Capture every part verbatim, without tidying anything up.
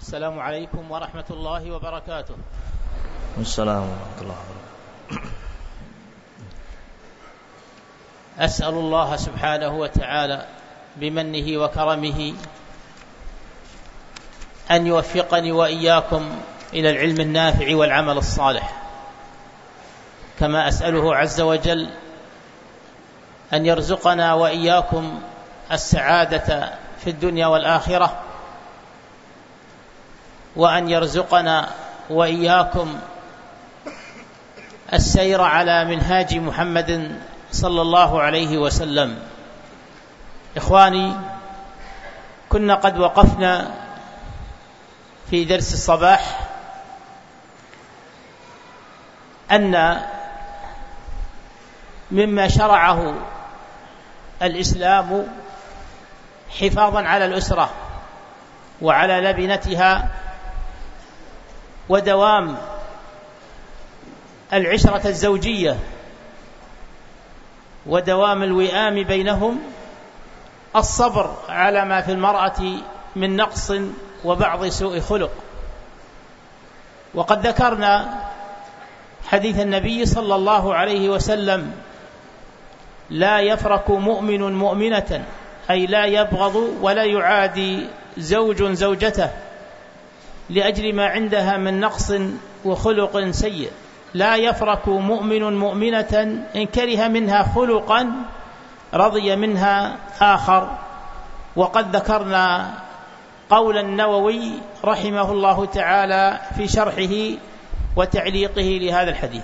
السلام عليكم ورحمة الله وبركاته. السلام ورحمة الله وبركاته. أسأل الله سبحانه وتعالى بمنه وكرمه أن يوفقني وإياكم إلى العلم النافع والعمل الصالح، كما أسأله عز وجل أن يرزقنا وإياكم السعادة في الدنيا والآخرة، وأن يرزقنا وإياكم السير على منهاج محمد صلى الله عليه وسلم. إخواني، كنا قد وقفنا في درس الصباح أن مما شرعه الإسلام حفاظا على الأسرة وعلى لبنتها ودوام العشرة الزوجية ودوام الوئام بينهم، الصبر على ما في المرأة من نقص وبعض سوء خلق. وقد ذكرنا حديث النبي صلى الله عليه وسلم: لا يفرق مؤمن مؤمنة، أي لا يبغض ولا يعادي زوج زوجته لأجل ما عندها من نقص وخلق سيء. لا يفرق مؤمن مؤمنة إن كره منها خلقا رضي منها آخر. وقد ذكرنا قول النووي رحمه الله تعالى في شرحه وتعليقه لهذا الحديث.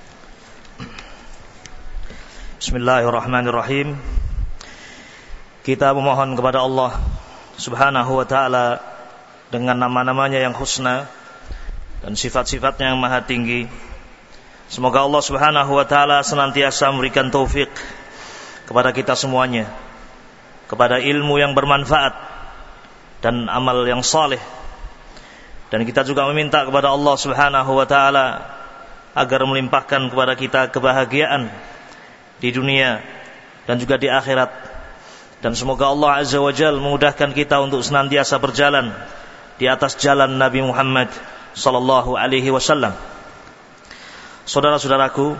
Bismillahirrahmanirrahim. Kita memohon kepada Allah Subhanahu wa ta'ala dengan nama-namanya yang husna dan sifat-sifatnya yang maha tinggi. Semoga Allah Subhanahu wa ta'ala senantiasa memberikan taufik kepada kita semuanya, kepada ilmu yang bermanfaat dan amal yang saleh. Dan kita juga meminta kepada Allah Subhanahu wa ta'ala agar melimpahkan kepada kita kebahagiaan di dunia dan juga di akhirat. Dan semoga Allah Azza wa Jalla memudahkan kita untuk senantiasa berjalan di atas jalan Nabi Muhammad sallallahu alaihi wasallam. Saudara-saudaraku,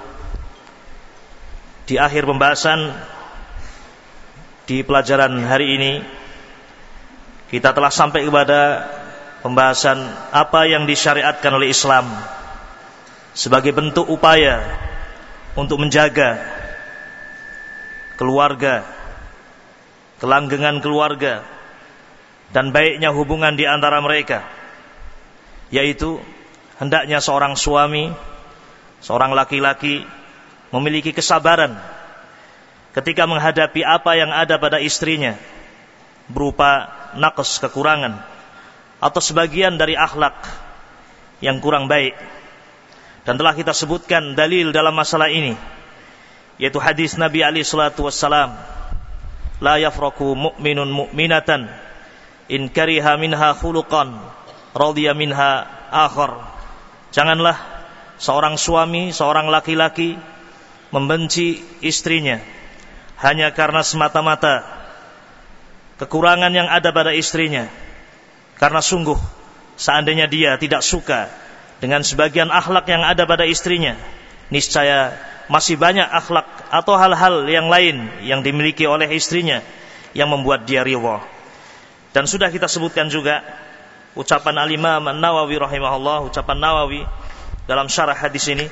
di akhir pembahasan di pelajaran hari ini kita telah sampai kepada pembahasan apa yang disyariatkan oleh Islam sebagai bentuk upaya untuk menjaga keluarga, kelanggengan keluarga, dan baiknya hubungan di antara mereka, yaitu hendaknya seorang suami, seorang laki-laki memiliki kesabaran ketika menghadapi apa yang ada pada istrinya berupa naqs, kekurangan, atau sebagian dari akhlak yang kurang baik. Dan telah kita sebutkan dalil dalam masalah ini, yaitu hadis Nabi alaihi salatu wassalam: la yafraku mu'minun mu'minatan in kariha minha khuluqan radiya minha akhar. Janganlah seorang suami, seorang laki-laki membenci istrinya hanya karena semata-mata kekurangan yang ada pada istrinya, karena sungguh seandainya dia tidak suka dengan sebagian akhlak yang ada pada istrinya, niscaya masih banyak akhlak atau hal-hal yang lain yang dimiliki oleh istrinya yang membuat dia ridha. Dan sudah kita sebutkan juga ucapan Al-Imam An-Nawawi rahimahullah, ucapan Nawawi dalam syarah hadis ini.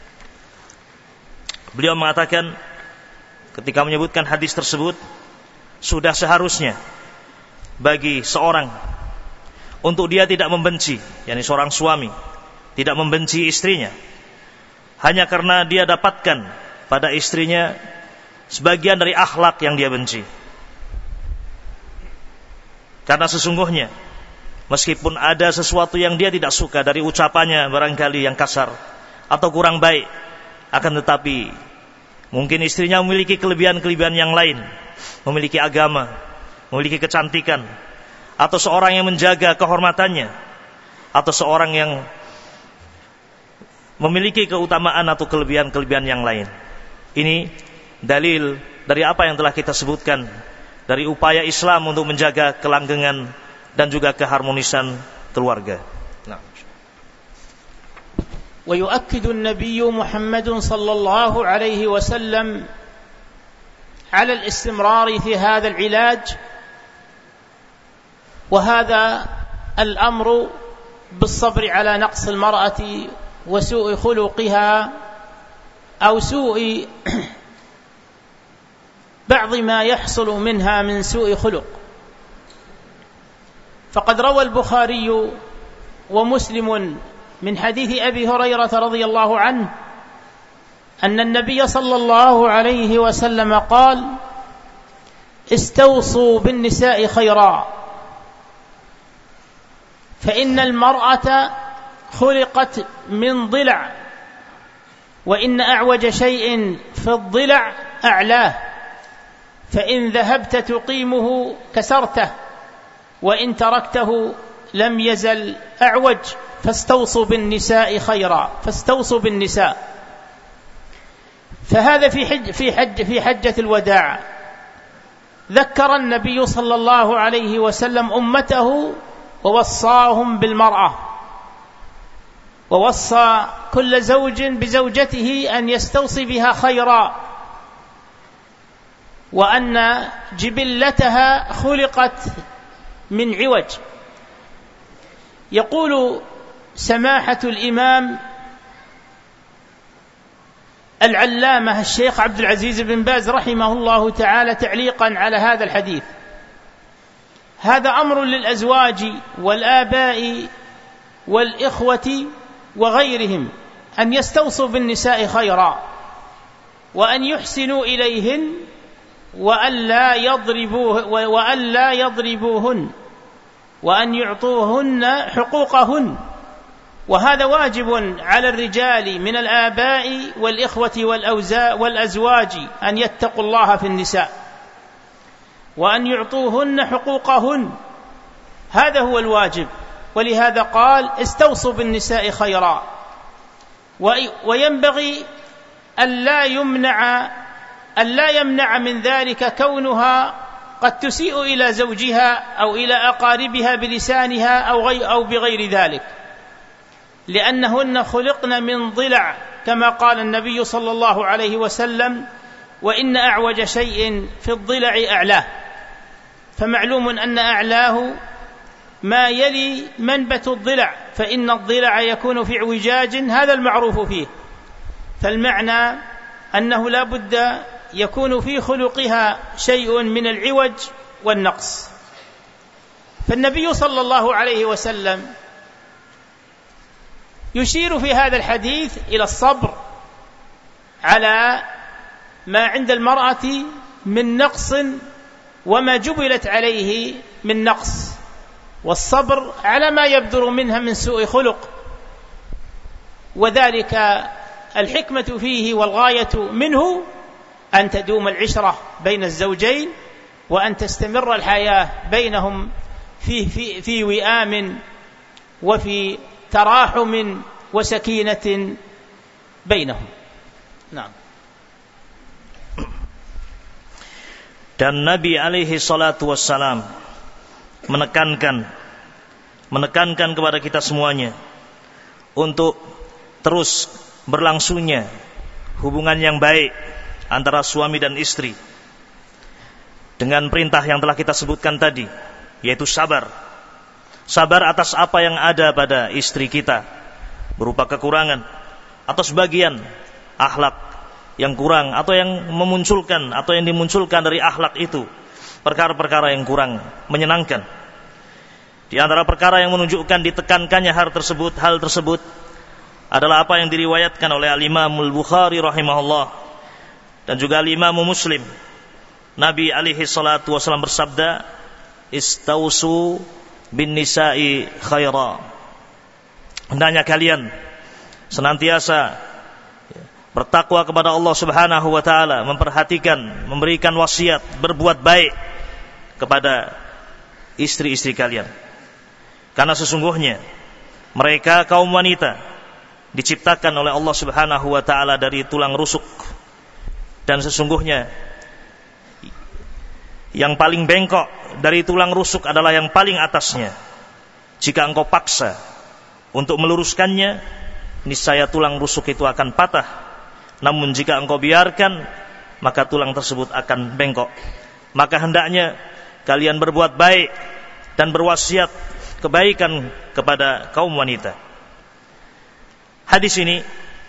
Beliau mengatakan ketika menyebutkan hadis tersebut, sudah seharusnya bagi seorang untuk dia tidak membenci, yakni seorang suami tidak membenci istrinya hanya karena dia dapatkan pada istrinya sebagian dari akhlak yang dia benci. Karena sesungguhnya meskipun ada sesuatu yang dia tidak suka dari ucapannya barangkali yang kasar atau kurang baik, akan tetapi mungkin istrinya memiliki kelebihan-kelebihan yang lain, memiliki agama, memiliki kecantikan, atau seorang yang menjaga kehormatannya, atau seorang yang memiliki keutamaan atau kelebihan-kelebihan yang lain. Ini dalil dari apa yang telah kita sebutkan, dari upaya Islam untuk menjaga kelanggengan dan juga keharmonisan keluarga. Nah. ويؤكد النبي محمد صلى الله عليه وسلم على الاستمرار في هذا العلاج، وهذا الأمر بالصبر على نقص المرأة وسوء خلقها أو سوء بعض ما يحصل منها من سوء خلق. فقد روى البخاري ومسلم من حديث أبي هريرة رضي الله عنه أن النبي صلى الله عليه وسلم قال: استوصوا بالنساء خيرا، فإن المرأة خلقت من ضلع، وإن أعوج شيء في الضلع أعلاه، فإن ذهبت تقيمه كسرته، وإن تركته لم يزل أعوج، فاستوصوا بالنساء خيرا، فاستوصوا بالنساء. فهذا في حج في حج في حجة الوداع ذكر النبي صلى الله عليه وسلم أمته ووصاهم بالمرأة، ووصى كل زوج بزوجته أن يستوصي بها خيرا، وأن جبلتها خلقت من عوج. يقول سماحة الإمام العلامة الشيخ عبد العزيز بن باز رحمه الله تعالى تعليقا على هذا الحديث: هذا أمر للأزواج والآباء والإخوة وغيرهم أن يستوصوا بالنساء خيرا، وأن يحسنوا إليهن، وأن لا يضربوه وأن لا يضربوهن، وأن يعطوهن حقوقهن. وهذا واجب على الرجال من الآباء والإخوة والأزواج أن يتقوا الله في النساء، وأن يعطوهن حقوقهن، هذا هو الواجب. ولهذا قال: استوصوا بالنساء خيرا. وينبغي ألا يمنع ألا يمنع من ذلك كونها قد تسيء إلى زوجها أو إلى أقاربها بلسانها أو غير أو بغير ذلك، لأنهن خلقن من ضلع، كما قال النبي صلى الله عليه وسلم: وإن أعوج شيء في الضلع أعلاه. فمعلوم أن أعلاه ما يلي منبت الضلع، فإن الضلع يكون في اعوجاج، هذا المعروف فيه. فالمعنى أنه لا بد يكون في خلقها شيء من العوج والنقص. فالنبي صلى الله عليه وسلم يشير في هذا الحديث إلى الصبر على ما عند المرأة من نقص وما جبلت عليه من نقص، والصبر على ما يبدر منها من سوء خلق، وذلك الحكمة فيه والغاية منه أن تدوم العشرة بين الزوجين، وأن تستمر الحياة بينهم في, في, في وئام وفي تراحم وسكينة بينهم. نعم. Dan Nabi alaihi salatu wassalam menekankan menekankan kepada kita semuanya untuk terus berlangsungnya hubungan yang baik antara suami dan istri dengan perintah yang telah kita sebutkan tadi, yaitu sabar. Sabar atas apa yang ada pada istri kita berupa kekurangan atau sebagian akhlak yang kurang, atau yang memunculkan atau yang dimunculkan dari akhlak itu perkara-perkara yang kurang menyenangkan. Di antara perkara yang menunjukkan ditekankannya hal tersebut, hal tersebut adalah apa yang diriwayatkan oleh Al-Imam Al-Bukhari rahimahullah dan juga Al-Imam Muslim. Nabi alaihi salatu wasallam bersabda: "Istausu bin nisa'i khaira." Hendaknya kalian senantiasa bertakwa kepada Allah Subhanahu wa taala, memperhatikan, memberikan wasiat, berbuat baik kepada istri-istri kalian. Karena sesungguhnya mereka kaum wanita diciptakan oleh Allah Subhanahu wa taala dari tulang rusuk, dan sesungguhnya yang paling bengkok dari tulang rusuk adalah yang paling atasnya. Jika engkau paksa untuk meluruskannya, niscaya tulang rusuk itu akan patah. Namun jika engkau biarkan, maka tulang tersebut akan bengkok. Maka hendaknya kalian berbuat baik dan berwasiat kebaikan kepada kaum wanita. Hadis ini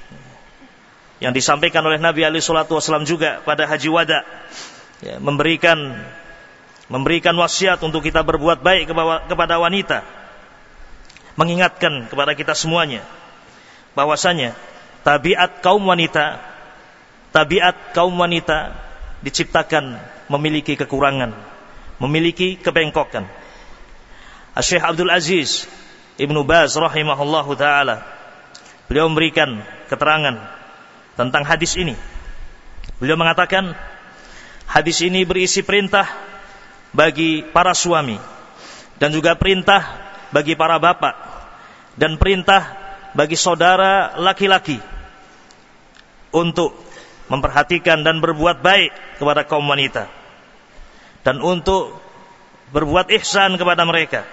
yang disampaikan oleh Nabi alaihi salatu wasallam juga pada Haji Wada, ya, memberikan memberikan wasiat untuk kita berbuat baik kepada wanita, mengingatkan kepada kita semuanya bahwasanya tabiat kaum wanita tabiat kaum wanita diciptakan memiliki kekurangan, memiliki kebengkokan. Syekh Abdul Aziz Ibnu Baz rahimahullahu taala, beliau memberikan keterangan tentang hadis ini. Beliau mengatakan hadis ini berisi perintah bagi para suami dan juga perintah bagi para bapak dan perintah bagi saudara laki-laki untuk memperhatikan dan berbuat baik kepada kaum wanita dan untuk berbuat ihsan kepada mereka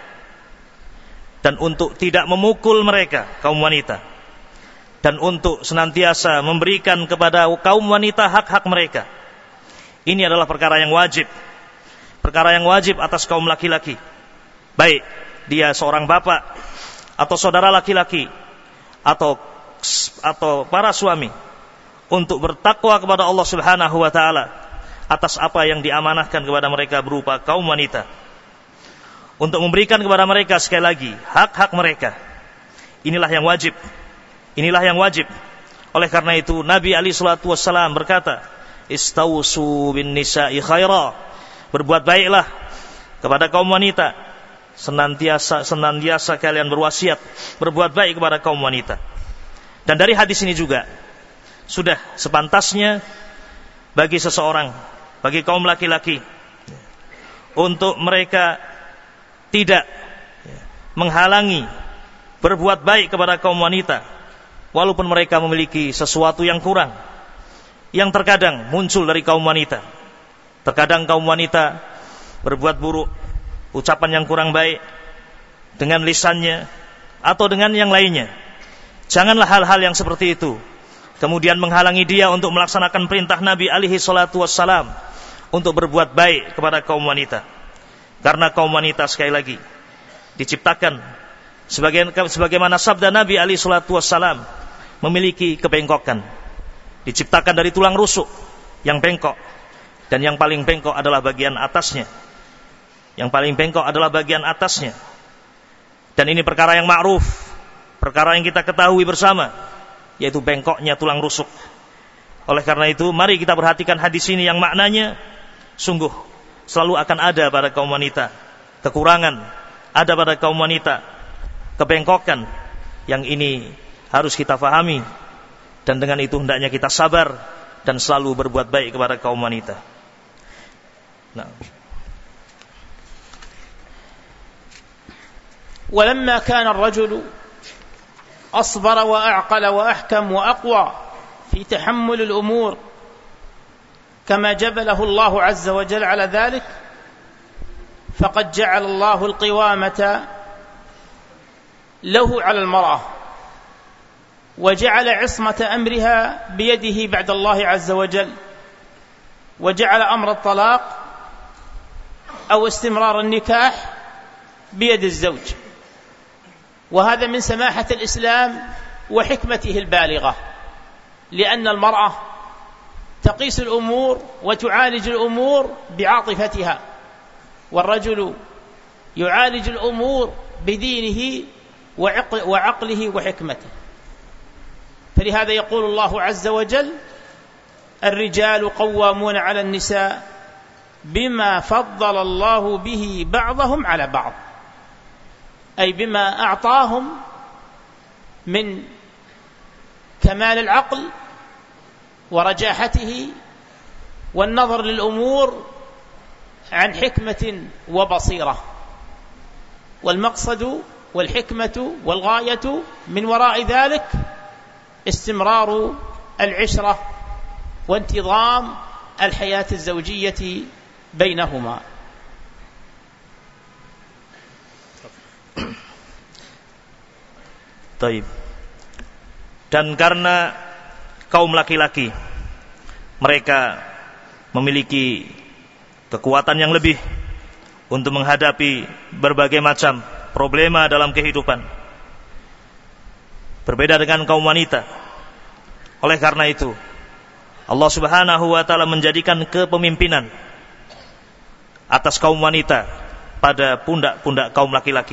dan untuk tidak memukul mereka kaum wanita dan untuk senantiasa memberikan kepada kaum wanita hak-hak mereka. Ini adalah perkara yang wajib, perkara yang wajib atas kaum laki-laki, baik dia seorang bapak atau saudara laki-laki atau atau para suami, untuk bertakwa kepada Allah Subhanahu wa taala atas apa yang diamanahkan kepada mereka berupa kaum wanita, untuk memberikan kepada mereka sekali lagi hak-hak mereka. Inilah yang wajib. Inilah yang wajib. Oleh karena itu Nabi alaihi salatu wassalam berkata, "Istausu bin nisa'i khaira." Berbuat baiklah kepada kaum wanita. Senantiasa senantiasa kalian berwasiat berbuat baik kepada kaum wanita. Dan dari hadis ini juga sudah sepantasnya bagi seseorang, bagi kaum laki-laki, untuk mereka tidak menghalangi berbuat baik kepada kaum wanita, walaupun mereka memiliki sesuatu yang kurang, yang terkadang muncul dari kaum wanita. Terkadang kaum wanita berbuat buruk, ucapan yang kurang baik dengan lisannya atau dengan yang lainnya. Janganlah hal-hal yang seperti itu kemudian menghalangi dia untuk melaksanakan perintah Nabi alaihi salatu wassalam untuk berbuat baik kepada kaum wanita. Karena kaum wanita sekali lagi diciptakan sebagaimana sabda Nabi alaihi salatu wassalam, memiliki kebengkokan. Diciptakan dari tulang rusuk yang bengkok, dan yang paling bengkok adalah bagian atasnya. Yang paling bengkok adalah bagian atasnya. Dan ini perkara yang ma'ruf, perkara yang kita ketahui bersama, yaitu bengkoknya tulang rusuk. Oleh karena itu, mari kita perhatikan hadis ini yang maknanya sungguh selalu akan ada pada kaum wanita kekurangan, ada pada kaum wanita kebengkokan. Yang ini harus kita fahami, dan dengan itu hendaknya kita sabar dan selalu berbuat baik kepada kaum wanita. Nah. ولما كان الرجل أصبر وأعقل وأحكم وأقوى في تحمل الأمور كما جبله الله عز وجل على ذلك، فقد جعل الله القوامة له على المرأة، وجعل عصمة أمرها بيده بعد الله عز وجل، وجعل أمر الطلاق أو استمرار النكاح بيد الزوج. وهذا من سماحة الإسلام وحكمته البالغة، لأن المرأة تقيس الأمور وتعالج الأمور بعاطفتها، والرجل يعالج الأمور بدينه وعقله وحكمته. فلهذا يقول الله عز وجل: الرجال قوامون على النساء بما فضل الله به بعضهم على بعض، أي بما أعطاهم من كمال العقل ورجاحته والنظر للأمور عن حكمة وبصيرة. والمقصد والحكمة والغاية من وراء ذلك استمرار العشرة وانتظام الحياة الزوجية بينهما. Taib. Dan karena kaum laki-laki mereka memiliki kekuatan yang lebih untuk menghadapi berbagai macam problema dalam kehidupan, berbeda dengan kaum wanita. Oleh karena itu Allah Subhanahu wa ta'ala menjadikan kepemimpinan atas kaum wanita pada pundak-pundak kaum laki-laki.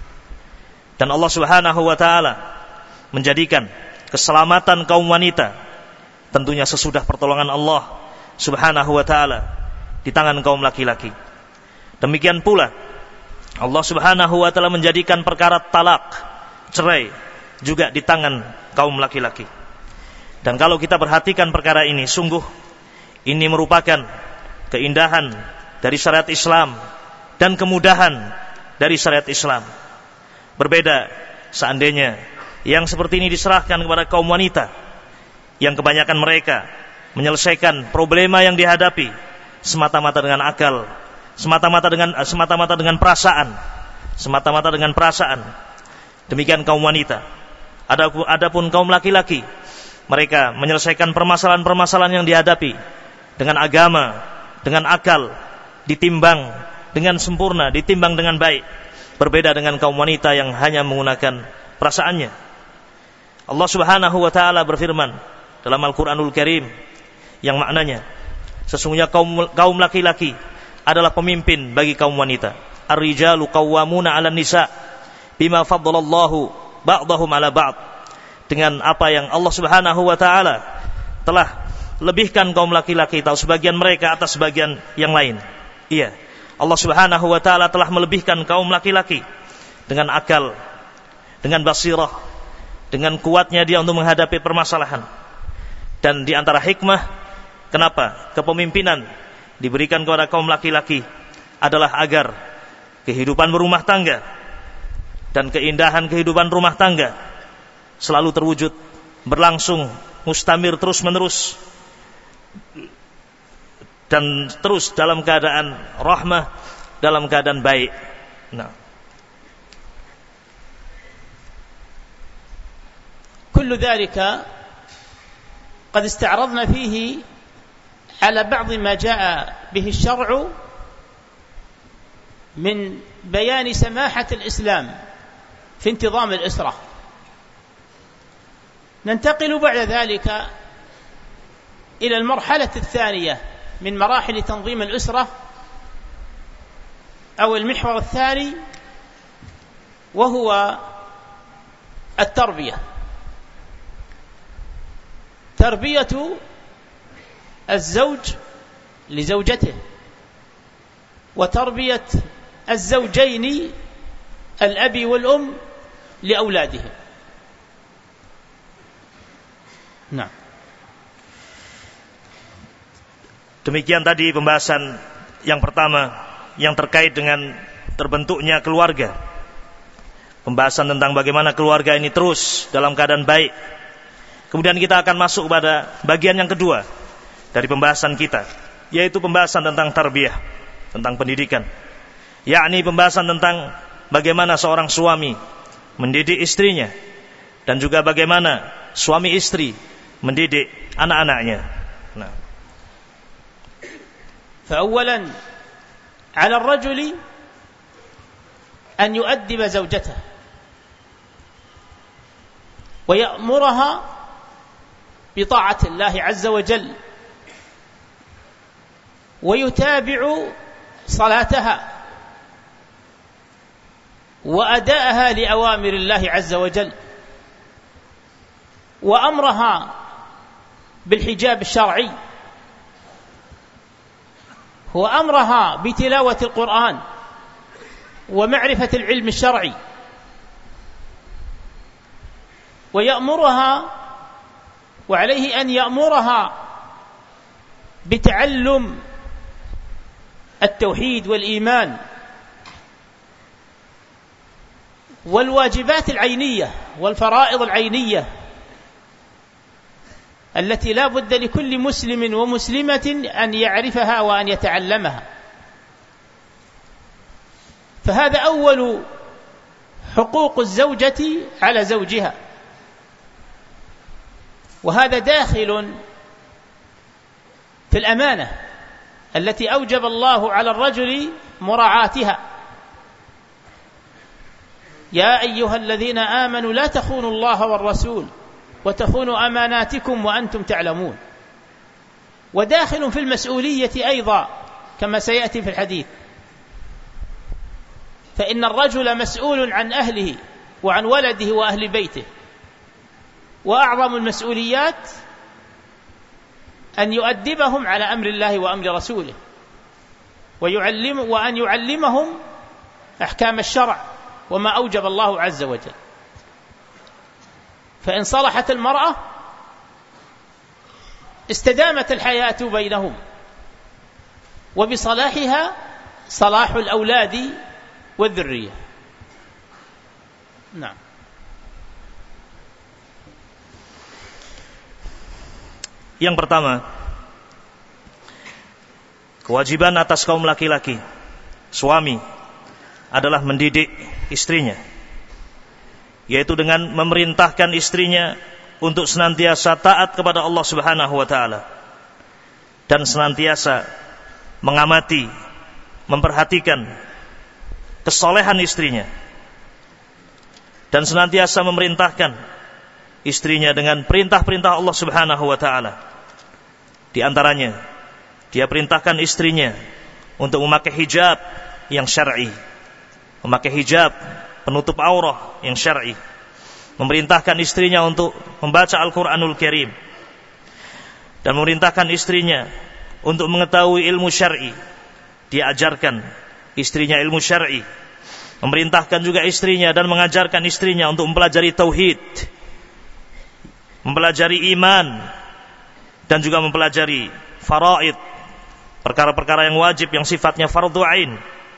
Dan Allah Subhanahu wa ta'ala menjadikan keselamatan kaum wanita tentunya sesudah pertolongan Allah Subhanahu wa ta'ala di tangan kaum laki-laki. Demikian pula Allah Subhanahu wa ta'ala menjadikan perkara talak, cerai juga di tangan kaum laki-laki. Dan kalau kita perhatikan perkara ini, sungguh ini merupakan keindahan dari syariat Islam dan kemudahan dari syariat Islam. Berbeda seandainya yang seperti ini diserahkan kepada kaum wanita, yang kebanyakan mereka menyelesaikan problema yang dihadapi semata-mata dengan akal, semata-mata dengan semata-mata dengan perasaan, semata-mata dengan perasaan. Demikian kaum wanita. Adapun kaum laki-laki, mereka menyelesaikan permasalahan-permasalahan yang dihadapi dengan agama, dengan akal, ditimbang dengan sempurna, ditimbang dengan baik. Berbeda dengan kaum wanita yang hanya menggunakan perasaannya. Allah Subhanahu wa ta'ala berfirman dalam Al-Quranul Karim yang maknanya sesungguhnya kaum kaum laki-laki adalah pemimpin bagi kaum wanita. Ar-rijalu qawwamuna 'alan nisa bima faddalallahu ba'dahum 'ala ba'd. Dengan apa yang Allah Subhanahu wa ta'ala telah lebihkan kaum laki-laki atau sebagian mereka atas sebagian yang lain. Iya, Allah Subhanahu wa ta'ala telah melebihkan kaum laki-laki dengan akal, dengan basirah, dengan kuatnya dia untuk menghadapi permasalahan. Dan di antara hikmah kenapa kepemimpinan diberikan kepada kaum laki-laki adalah agar kehidupan berumah tangga dan keindahan kehidupan rumah tangga selalu terwujud, berlangsung, mustamir terus-menerus, dan terus dalam keadaan rahmah, dalam keadaan baik. Nah, كل ذلك قد استعرضنا فيه على بعض ما جاء به الشرع من بيان سماحة الإسلام في انتظام الأسرة. ننتقل بعد ذلك إلى المرحلة الثانية من مراحل تنظيم الأسرة أو المحور الثاني، وهو التربية. تربية الزوج لزوجته، وتربية الزوجين الأب والأم لأولادهم. Nah. Demikian tadi pembahasan yang pertama yang terkait dengan terbentuknya keluarga. Pembahasan tentang bagaimana keluarga ini terus dalam keadaan baik. Kemudian kita akan masuk pada bagian yang kedua dari pembahasan kita, yaitu pembahasan tentang tarbiyah, tentang pendidikan. Yakni pembahasan tentang bagaimana seorang suami mendidik istrinya dan juga bagaimana suami istri mendidik anak-anaknya. Nah. فأولا على الرجل أن يؤدب زوجته ويأمرها بطاعة الله عز وجل ويتابع صلاتها وأداءها لأوامر الله عز وجل وأمرها بالحجاب الشرعي وأمرها بتلاوة القرآن ومعرفة العلم الشرعي، ويأمرها وعليه أن يأمرها بتعلم التوحيد والإيمان والواجبات العينية والفرائض العينية التي لا بد لكل مسلم ومسلمة أن يعرفها وأن يتعلمها. فهذا أول حقوق الزوجة على زوجها، وهذا داخل في الأمانة التي أوجب الله على الرجل مراعاتها. يا أيها الذين آمنوا لا تخونوا الله والرسول وتخونوا أماناتكم وأنتم تعلمون. وداخل في المسؤولية أيضا كما سيأتي في الحديث، فإن الرجل مسؤول عن أهله وعن ولده وأهل بيته، وأعظم المسؤوليات أن يؤدبهم على أمر الله وأمر رسوله، ويعلم وأن يعلمهم أحكام الشرع وما أوجب الله عز وجل. فإن صلحت المرأة استدامت الحياة بينهم، وبصلاحها صلاح الأولاد والذرية. نعم. Yang pertama, kewajiban atas kaum laki-laki, suami, adalah mendidik istrinya, yaitu dengan memerintahkan istrinya untuk senantiasa taat kepada Allah Subhanahu wa taala dan senantiasa mengamati, memperhatikan kesolehan istrinya, dan senantiasa memerintahkan istrinya dengan perintah-perintah Allah Subhanahu wa taala. Di antaranya, dia perintahkan istrinya untuk memakai hijab yang syar'i, memakai hijab penutup aurah yang syar'i, memerintahkan istrinya untuk membaca Al-Qur'anul Karim, dan memerintahkan istrinya untuk mengetahui ilmu syar'i. Dia ajarkan istrinya ilmu syar'i, memerintahkan juga istrinya dan mengajarkan istrinya untuk mempelajari tauhid, mempelajari iman, dan juga mempelajari faraid, perkara-perkara yang wajib yang sifatnya fardhu ain,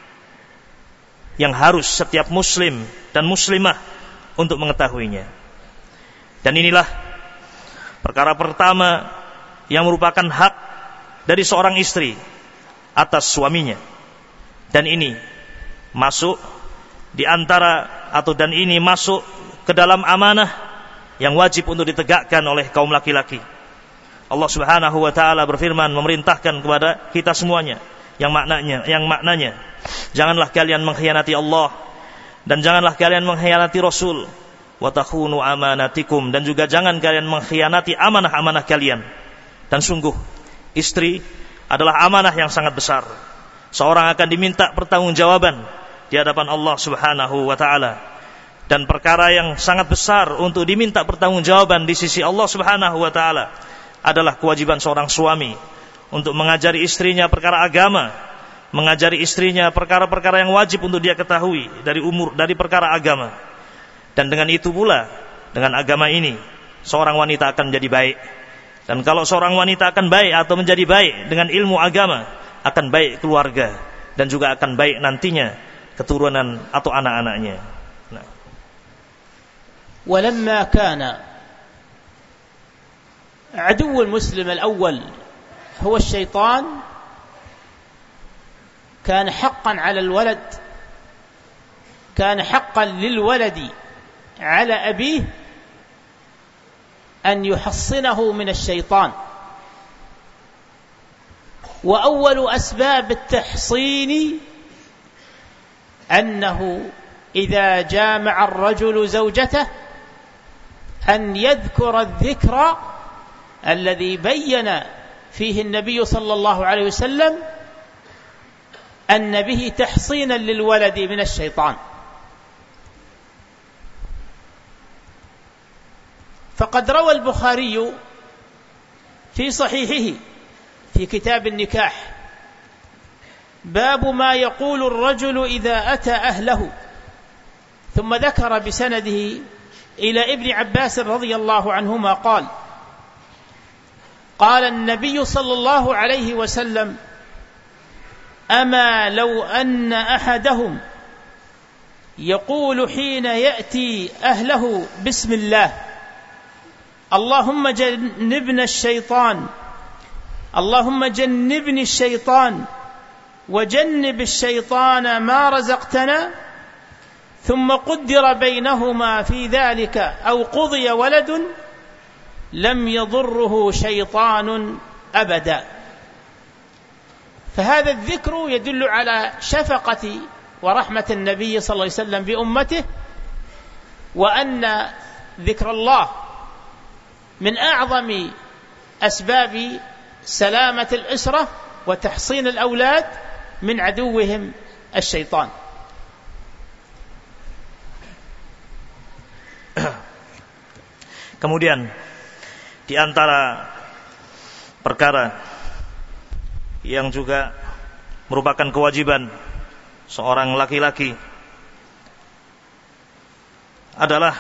yang harus setiap muslim dan muslimah untuk mengetahuinya. Dan inilah perkara pertama yang merupakan hak dari seorang istri atas suaminya. Dan ini masuk di antara atau dan ini masuk ke dalam amanah yang wajib untuk ditegakkan oleh kaum laki-laki. Allah Subhanahu wa taala berfirman memerintahkan kepada kita semuanya yang maknanya yang maknanya janganlah kalian mengkhianati Allah dan janganlah kalian mengkhianati Rasul, wa takhunu amanatikum, dan juga jangan kalian mengkhianati amanah-amanah kalian. Dan sungguh istri adalah amanah yang sangat besar. Seorang akan diminta pertanggungjawaban di hadapan Allah Subhanahu wa taala, dan perkara yang sangat besar untuk diminta pertanggungjawaban di sisi Allah Subhanahu wa taala adalah kewajiban seorang suami untuk mengajari istrinya perkara agama, mengajari istrinya perkara-perkara yang wajib untuk dia ketahui dari umur dari perkara agama. Dan dengan itu pula, dengan agama ini seorang wanita akan menjadi baik. Dan kalau seorang wanita akan baik atau menjadi baik dengan ilmu agama, akan baik keluarga dan juga akan baik nantinya keturunan atau anak-anaknya. Nah. Walamma kana عدو المسلم الأول هو الشيطان، كان حقا على الولد كان حقا للولد على أبيه أن يحصنه من الشيطان. وأول أسباب التحصين أنه إذا جامع الرجل زوجته أن يذكر الذكر الذي بين فيه النبي صلى الله عليه وسلم أن به تحصينا للولد من الشيطان. فقد روى البخاري في صحيحه في كتاب النكاح باب ما يقول الرجل إذا أتى أهله، ثم ذكر بسنده إلى ابن عباس رضي الله عنهما قال قال النبي صلى الله عليه وسلم أما لو أن أحدهم يقول حين يأتي أهله بسم الله اللهم جنبنا الشيطان اللهم جنبني الشيطان وجنب الشيطان ما رزقتنا ثم قدر بينهما في ذلك أو قضي ولد لم يضره شيطان أبدا. فهذا الذكر يدل على شفقة ورحمة النبي صلى الله عليه وسلم بأمته، وأن ذكر الله من أعظم أسباب سلامة الأسرة وتحصين الأولاد من عدوهم الشيطان. Kemudian di antara perkara yang juga merupakan kewajiban seorang laki-laki adalah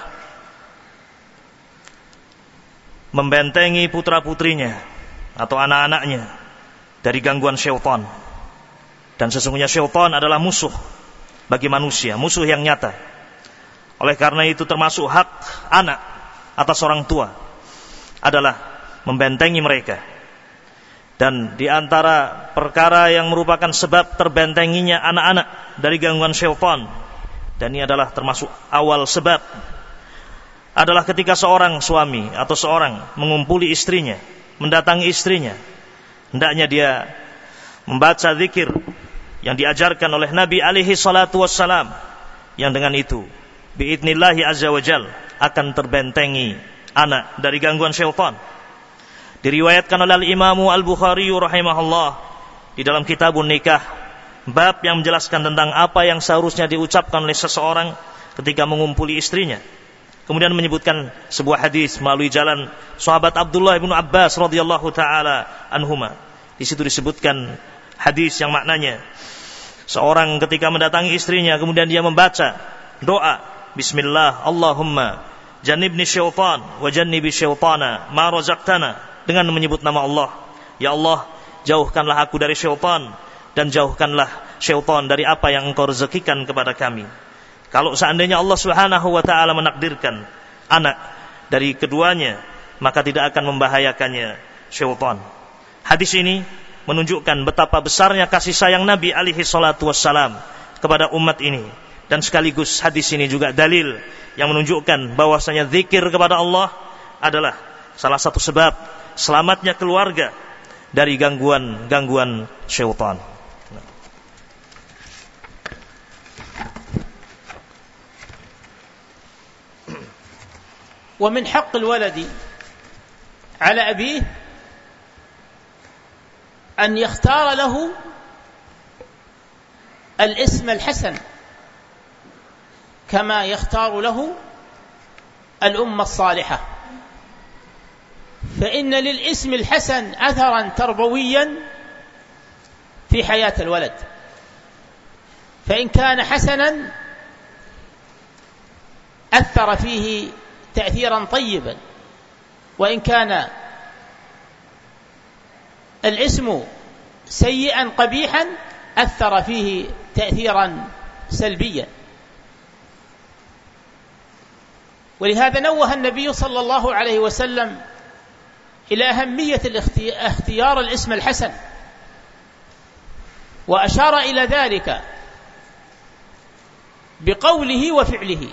membentengi putra-putrinya atau anak-anaknya dari gangguan syaitan. Dan sesungguhnya syaitan adalah musuh bagi manusia, musuh yang nyata. Oleh karena itu termasuk hak anak atas orang tua adalah membentengi mereka. Dan di antara perkara yang merupakan sebab terbentenginya anak-anak dari gangguan syaitan, dan ini adalah termasuk awal sebab, adalah ketika seorang suami atau seorang mengumpuli istrinya, mendatangi istrinya, hendaknya dia membaca zikir yang diajarkan oleh Nabi alaihi salatu wassalam, yang dengan itu biidnillahi azza wa jal akan terbentengi anak dari gangguan syaitan. Diriwayatkan oleh Imam Al-Bukhari rahimahullah di dalam Kitabun Nikah, bab yang menjelaskan tentang apa yang seharusnya diucapkan oleh seseorang ketika mengumpuli istrinya. Kemudian menyebutkan sebuah hadis melalui jalan sahabat Abdullah bin Abbas radhiyallahu taala anhuma. Di situ disebutkan hadis yang maknanya seorang ketika mendatangi istrinya kemudian dia membaca doa Bismillah Allahumma jannibni syaitan wa jannibi syaitana ma razaqtana, dengan menyebut nama Allah. Ya Allah, jauhkanlah aku dari syaitan dan jauhkanlah syaitan dari apa yang engkau rezekikan kepada kami. Kalau seandainya Allah Subhanahu wa taala menakdirkan anak dari keduanya, maka tidak akan membahayakannya syaitan. Hadis ini menunjukkan betapa besarnya kasih sayang Nabi alaihi salatu wassalam kepada umat ini, dan sekaligus hadis ini juga dalil yang menunjukkan bahwasanya zikir kepada Allah adalah salah satu sebab selamatnya keluarga dari gangguan-gangguan syaitan. ومن حق الولد على أبيه أن يختار له الاسم الحسن كما يختار له الأمة الصالحة، فإن للاسم الحسن أثرا تربويا في حياة الولد، فإن كان حسنا أثر فيه تأثيرا طيبا، وإن كان الاسم سيئا قبيحا أثر فيه تأثيرا سلبيا. ولهذا نوه النبي صلى الله عليه وسلم إلى أهمية اختيار الاسم الحسن، وأشار إلى ذلك بقوله وفعله،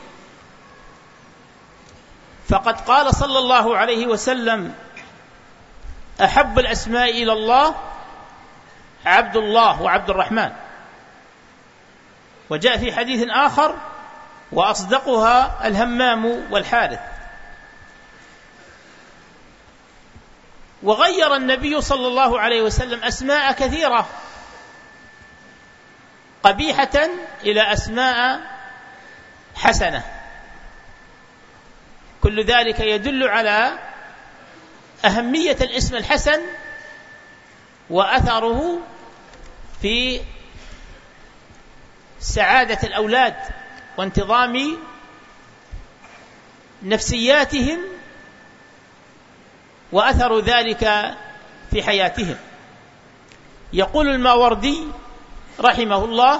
فقد قال صلى الله عليه وسلم أحب الأسماء إلى الله عبد الله وعبد الرحمن، وجاء في حديث آخر وأصدقها الهمام والحارث. وغير النبي صلى الله عليه وسلم أسماء كثيرة قبيحة إلى أسماء حسنة، كل ذلك يدل على أهمية الاسم الحسن وأثره في سعادة الأولاد وانتظام نفسياتهم وأثر ذلك في حياتهم. يقول الماوردي رحمه الله: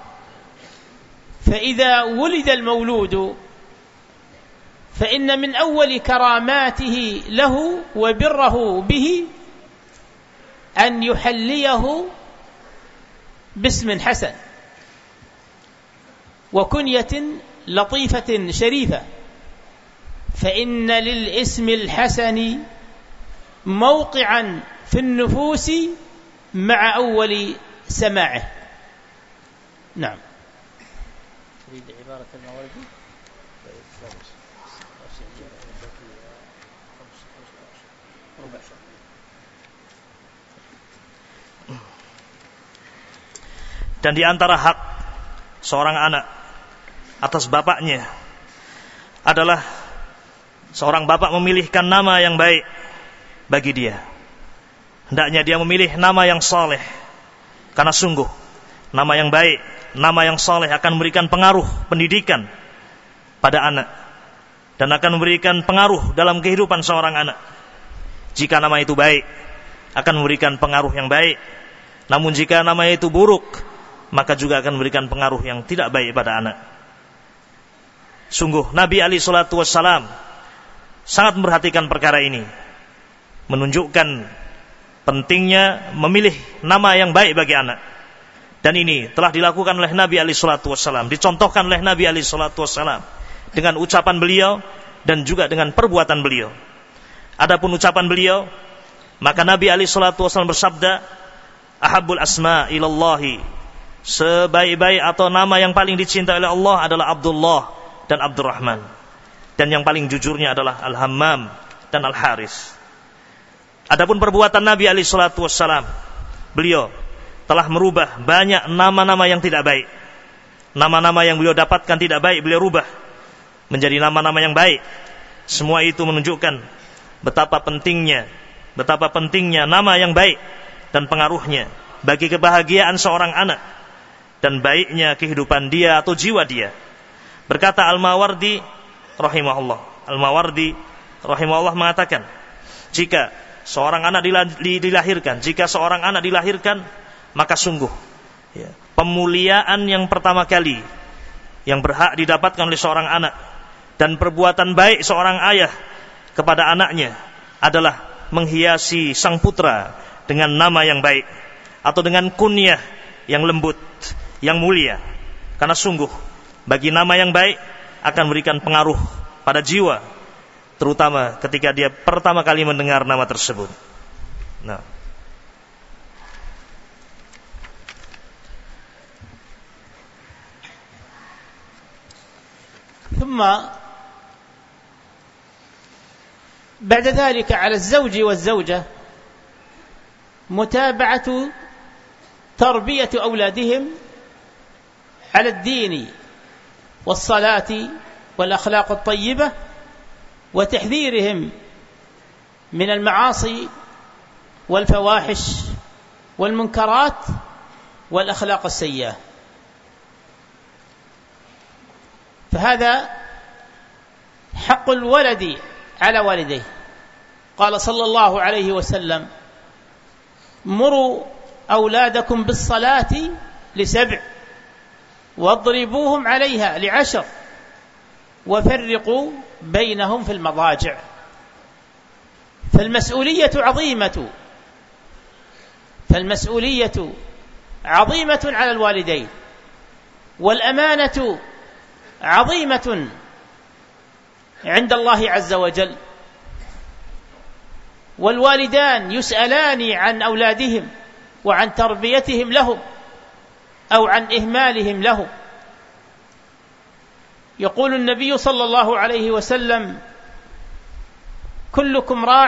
فإذا ولد المولود فإن من أول كراماته له وبره به أن يحليه باسم حسن وكنية لطيفة شريفة، فإن للاسم الحسن موقعا في النفوس مع أول سماعه. نعم. تريد عبارة الماوردي؟ Dan di antara hak seorang anak atas bapaknya adalah seorang bapak memilihkan nama yang baik bagi dia. Hendaknya dia memilih nama yang saleh, karena sungguh nama yang baik, nama yang saleh akan memberikan pengaruh pendidikan pada anak dan akan memberikan pengaruh dalam kehidupan seorang anak. Jika nama itu baik, akan memberikan pengaruh yang baik. Namun jika nama itu buruk, maka juga akan memberikan pengaruh yang tidak baik pada anak. Sungguh Nabi alaihi salatu wassalam sangat memperhatikan perkara ini, menunjukkan pentingnya memilih nama yang baik bagi anak. Dan ini telah dilakukan oleh Nabi alaihi salatu wassalam, dicontohkan oleh Nabi alaihi salatu wassalam dengan ucapan beliau dan juga dengan perbuatan beliau. Adapun ucapan beliau, maka Nabi alaihi salatu wassalam bersabda, ahabbul asma ilallahi, sebaik-baik atau nama yang paling dicintai oleh Allah adalah Abdullah dan Abdurrahman. Dan yang paling jujurnya adalah Al-Hammam dan Al-Haris. Adapun perbuatan Nabi alaihi salatu wassalam, beliau telah merubah banyak nama-nama yang tidak baik. Nama-nama yang beliau dapatkan tidak baik, beliau rubah menjadi nama-nama yang baik. Semua itu menunjukkan betapa pentingnya, betapa pentingnya nama yang baik dan pengaruhnya bagi kebahagiaan seorang anak dan baiknya kehidupan dia atau jiwa dia. Berkata Al-Mawardi rahimahullah, Al-Mawardi rahimahullah mengatakan, jika seorang anak dilahirkan, jika seorang anak dilahirkan, maka sungguh ya, pemuliaan yang pertama kali yang berhak didapatkan oleh seorang anak dan perbuatan baik seorang ayah kepada anaknya adalah menghiasi sang putra dengan nama yang baik atau dengan kunyah yang lembut, yang mulia. Karena sungguh bagi nama yang baik akan memberikan pengaruh pada jiwa, terutama ketika dia pertama kali mendengar nama tersebut. Nah, ثم بعد ذلك على الزوج والزوجة متابعة تربية أولادهم على الدين والصلاة والأخلاق الطيبة وتحذيرهم من المعاصي والفواحش والمنكرات والأخلاق السيئة. فهذا حق الولد على والديه. قال صلى الله عليه وسلم مروا أولادكم بالصلاة لسبع واضربوهم عليها لعشر وفرقوا بينهم في المضاجع. فالمسؤولية عظيمة فالمسؤولية عظيمة على الوالدين، والأمانة عظيمة عند الله عز وجل، والوالدان يسألان عن أولادهم وعن تربيتهم لهم أو عن إهمالهم لهم. يقول النبي صلى الله عليه وسلم كلكم راع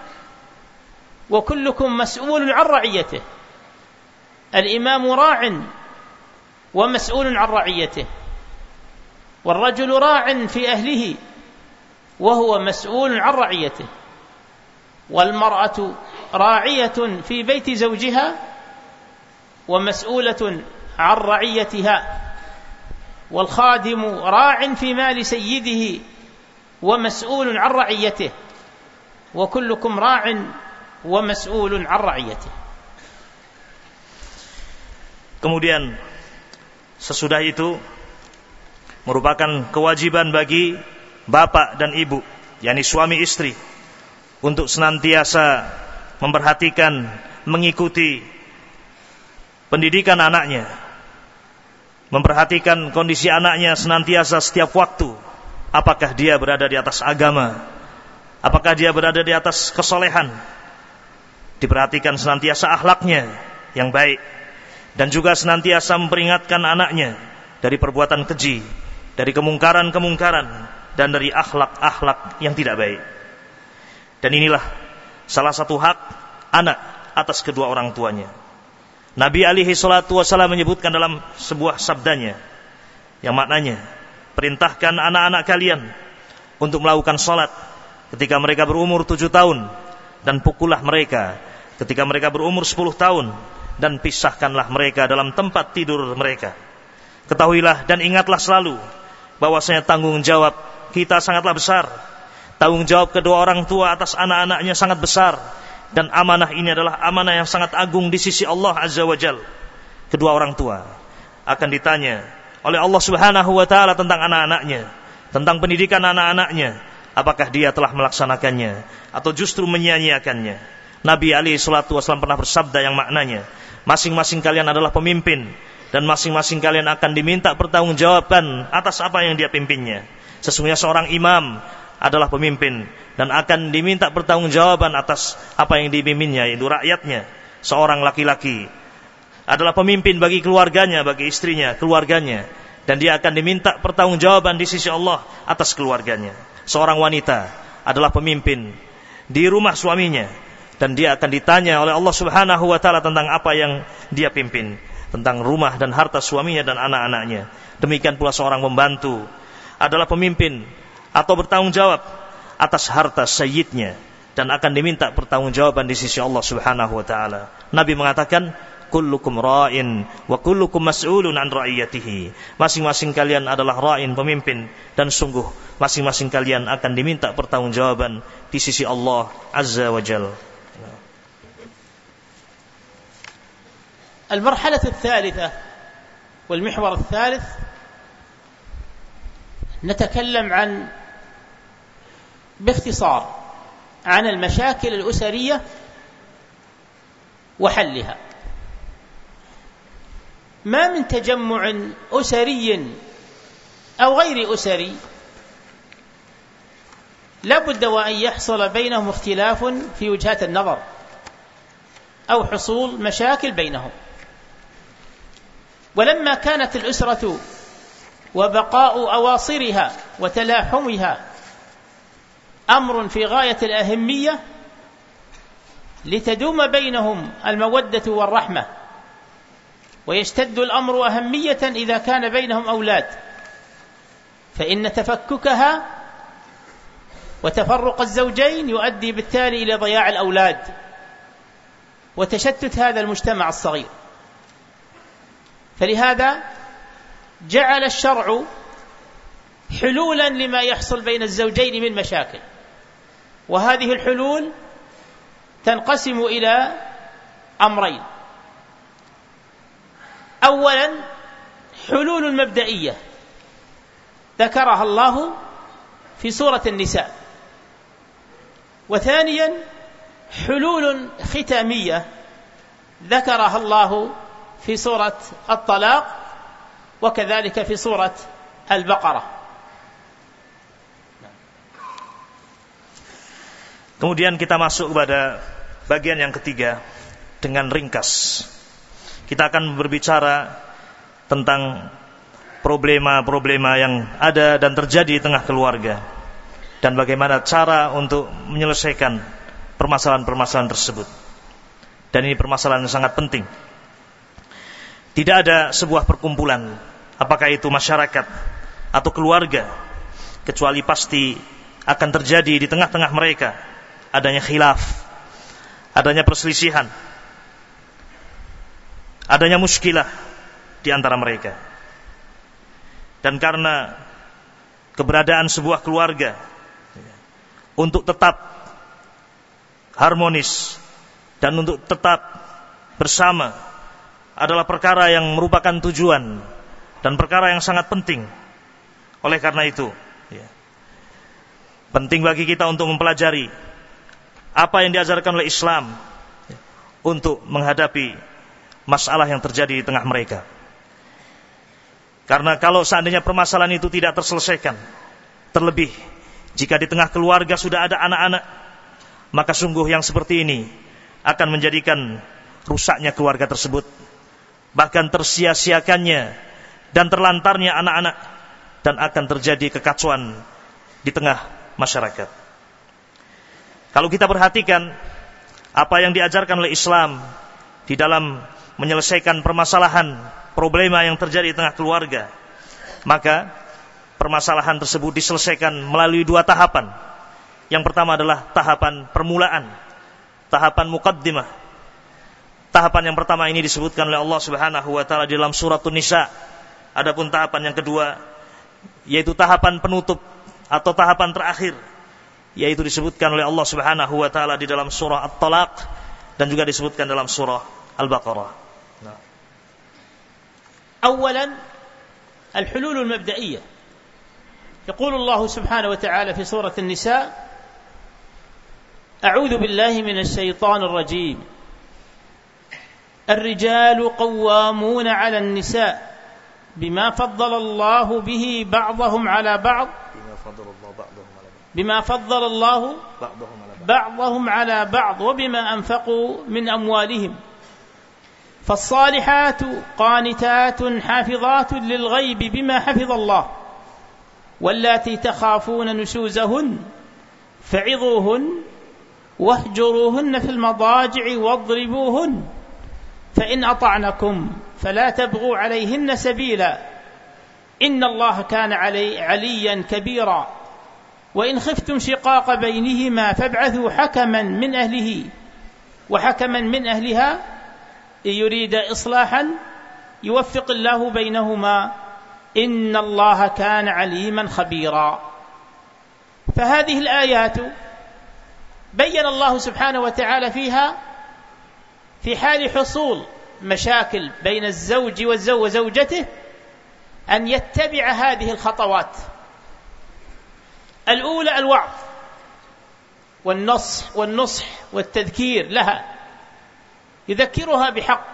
وكلكم مسؤول عن رعيته. الإمام راع ومسؤول عن رعيته، والرجل راع في أهله وهو مسؤول عن رعيته، والمرأة راعية في بيت زوجها ومسؤولة عن رعيتها، والخادم راع في مال سيده ومسؤول عن رعيته، وكلكم راع ومسؤول عن رعيته. Kemudian sesudah itu merupakan kewajiban bagi bapak dan ibu, yakni suami istri, untuk senantiasa memperhatikan, mengikuti pendidikan anaknya, memperhatikan kondisi anaknya senantiasa setiap waktu. Apakah dia berada di atas agama? Apakah dia berada di atas kesolehan? Diperhatikan senantiasa akhlaknya yang baik. Dan juga senantiasa memperingatkan anaknya dari perbuatan keji, dari kemungkaran-kemungkaran, dan dari akhlak-akhlak yang tidak baik. Dan inilah salah satu hak anak atas kedua orang tuanya. Nabi alaihi salatu wasallam menyebutkan dalam sebuah sabdanya yang maknanya, perintahkan anak-anak kalian untuk melakukan salat ketika mereka berumur tujuh tahun, dan pukullah mereka ketika mereka berumur sepuluh tahun, dan pisahkanlah mereka dalam tempat tidur mereka. Ketahuilah dan ingatlah selalu bahwasanya tanggung jawab kita sangatlah besar. Tanggung jawab kedua orang tua atas anak-anaknya sangat besar. Dan amanah ini adalah amanah yang sangat agung di sisi Allah Azza wa Jal. Kedua orang tua akan ditanya oleh Allah Subhanahu wa ta'ala tentang anak-anaknya, tentang pendidikan anak-anaknya. Apakah dia telah melaksanakannya atau justru menyia-nyiakannya. Nabi alaihi salatu wasallam pernah bersabda yang maknanya, masing-masing kalian adalah pemimpin, dan masing-masing kalian akan diminta pertanggungjawaban atas apa yang dia pimpinnya. Sesungguhnya seorang imam adalah pemimpin dan akan diminta pertanggungjawaban atas apa yang dipimpinnya, yaitu rakyatnya. Seorang laki-laki adalah pemimpin bagi keluarganya, bagi istrinya, keluarganya, dan dia akan diminta pertanggungjawaban di sisi Allah atas keluarganya. Seorang wanita adalah pemimpin di rumah suaminya, dan dia akan ditanya oleh Allah Subhanahu wa ta'ala tentang apa yang dia pimpin, tentang rumah dan harta suaminya dan anak-anaknya. Demikian pula seorang pembantu adalah pemimpin atau bertanggung jawab atas harta sayyidnya, dan akan diminta pertanggungjawaban di sisi Allah Subhanahu wa ta'ala. Nabi mengatakan, kullukum ra'in wa kullukum mas'ulun an ra'iyatihi. Masing-masing kalian adalah ra'in, pemimpin, dan sungguh masing-masing kalian akan diminta pertanggungjawaban di sisi Allah Azza wa Jalla. المرحلة الثالثة والمحور الثالث نتكلم عن باختصار عن المشاكل الأسرية وحلها. ما من تجمع أسري أو غير أسري لا بد وأن يحصل بينهم اختلاف في وجهات النظر أو حصول مشاكل بينهم. ولما كانت الأسرة وبقاء أواصرها وتلاحمها أمر في غاية الأهمية لتدوم بينهم المودة والرحمة، ويشتد الأمر أهمية إذا كان بينهم أولاد، فإن تفككها وتفرق الزوجين يؤدي بالتالي إلى ضياع الأولاد وتشتت هذا المجتمع الصغير. فلهذا جعل الشرع حلولا لما يحصل بين الزوجين من مشاكل، وهذه الحلول تنقسم إلى أمرين. أولا حلول مبدئية ذكرها الله في سورة النساء، وثانيا حلول ختامية ذكرها الله في سورة الطلاق وكذلك في سورة البقرة. Kemudian kita masuk kepada bagian yang ketiga dengan ringkas. Kita akan berbicara tentang problema-problema yang ada dan terjadi di tengah keluarga, dan bagaimana cara untuk menyelesaikan permasalahan-permasalahan tersebut. Dan ini permasalahan yang sangat penting. Tidak ada sebuah perkumpulan, apakah itu masyarakat atau keluarga, kecuali pasti akan terjadi di tengah-tengah mereka adanya khilaf, adanya perselisihan, adanya muskilah di antara mereka. Dan karena keberadaan sebuah keluarga untuk tetap harmonis dan untuk tetap bersama adalah perkara yang merupakan tujuan dan perkara yang sangat penting. Oleh karena itu, ya, penting bagi kita untuk mempelajari apa yang diajarkan oleh Islam, ya, untuk menghadapi masalah yang terjadi di tengah mereka. Karena kalau seandainya permasalahan itu tidak terselesaikan, terlebih jika di tengah keluarga sudah ada anak-anak, maka sungguh yang seperti ini akan menjadikan rusaknya keluarga tersebut, bahkan tersia-siakannya dan terlantarnya anak-anak, dan akan terjadi kekacauan di tengah masyarakat. Kalau kita perhatikan apa yang diajarkan oleh Islam di dalam menyelesaikan permasalahan problema yang terjadi di tengah keluarga, maka permasalahan tersebut diselesaikan melalui dua tahapan. Yang pertama adalah tahapan permulaan, tahapan muqaddimah. Tahapan yang pertama ini disebutkan oleh Allah Subhanahu wa taala di dalam surat An-Nisa. Adapun tahapan yang kedua, yaitu tahapan penutup atau tahapan terakhir, yaitu disebutkan oleh Allah Subhanahu wa taala di dalam surah At-Talaq dan juga disebutkan dalam surah Al-Baqarah. Nah. أولا الحلول المبدئية. يقول الله سبحانه وتعالى في سورة النساء: أعوذ بالله من الشيطان الرجيم الرجال قوامون على النساء بما فضل الله به بعضهم على بعض بما فضل الله بعضهم على بعض وبما أنفقوا من أموالهم فالصالحات قانتات حافظات للغيب بما حفظ الله واللاتي تخافون نشوزهن فعظوهن واهجروهن في المضاجع واضربوهن فإن أطعنكم فلا تبغوا عليهن سبيلا إن الله كان علي عليا كبيرا وإن خفتم شقاق بينهما فابعثوا حكما من أهله وحكما من أهلها إن يريد إصلاحا يوفق الله بينهما إن الله كان عليما خبيرا. فهذه الآيات بين الله سبحانه وتعالى فيها في حال حصول مشاكل بين الزوج والزوج وزوجته أن يتبع هذه الخطوات. الأولى الوعظ والنصح والنصح والتذكير لها، يذكرها بحق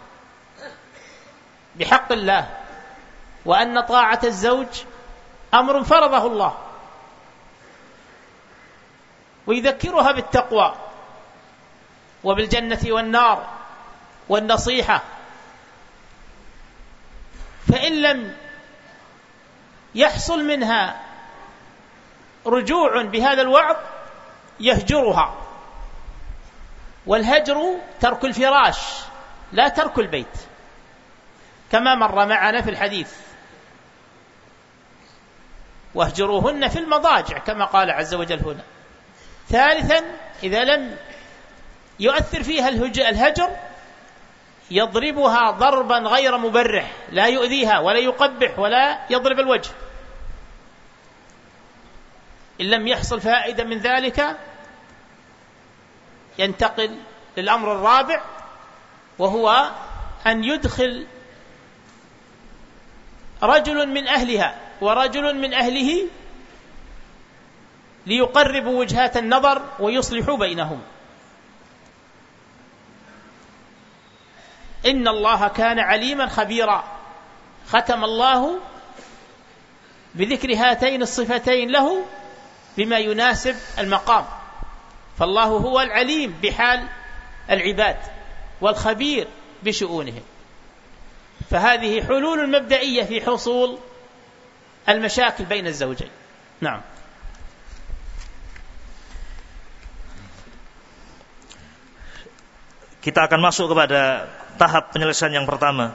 بحق الله، وأن طاعة الزوج أمر فرضه الله، ويذكرها بالتقوى وبالجنة والنار والنصيحة. فإن لم يحصل منها رجوع بهذا الوعظ يهجرها، والهجر ترك الفراش لا ترك البيت كما مر معنا في الحديث، واهجروهن في المضاجع كما قال عز وجل هنا. ثالثا إذا لم يؤثر فيها الهجر يضربها ضربا غير مبرح، لا يؤذيها ولا يقبح ولا يضرب الوجه. إن لم يحصل فائدة من ذلك ينتقل للأمر الرابع، وهو أن يدخل رجل من أهلها ورجل من أهله ليقربوا وجهات النظر ويصلحوا بينهم. إن الله كان عليما خبيرا. ختم الله بذكر هاتين الصفتين له بما يناسب المقام، فالله هو العليم بحال العباد والخبير بشؤونهم. فهذه حلول مبدئية في حصول المشاكل بين الزوجين. نعم. Kita akan masuk kepada tahap penyelesaian yang pertama.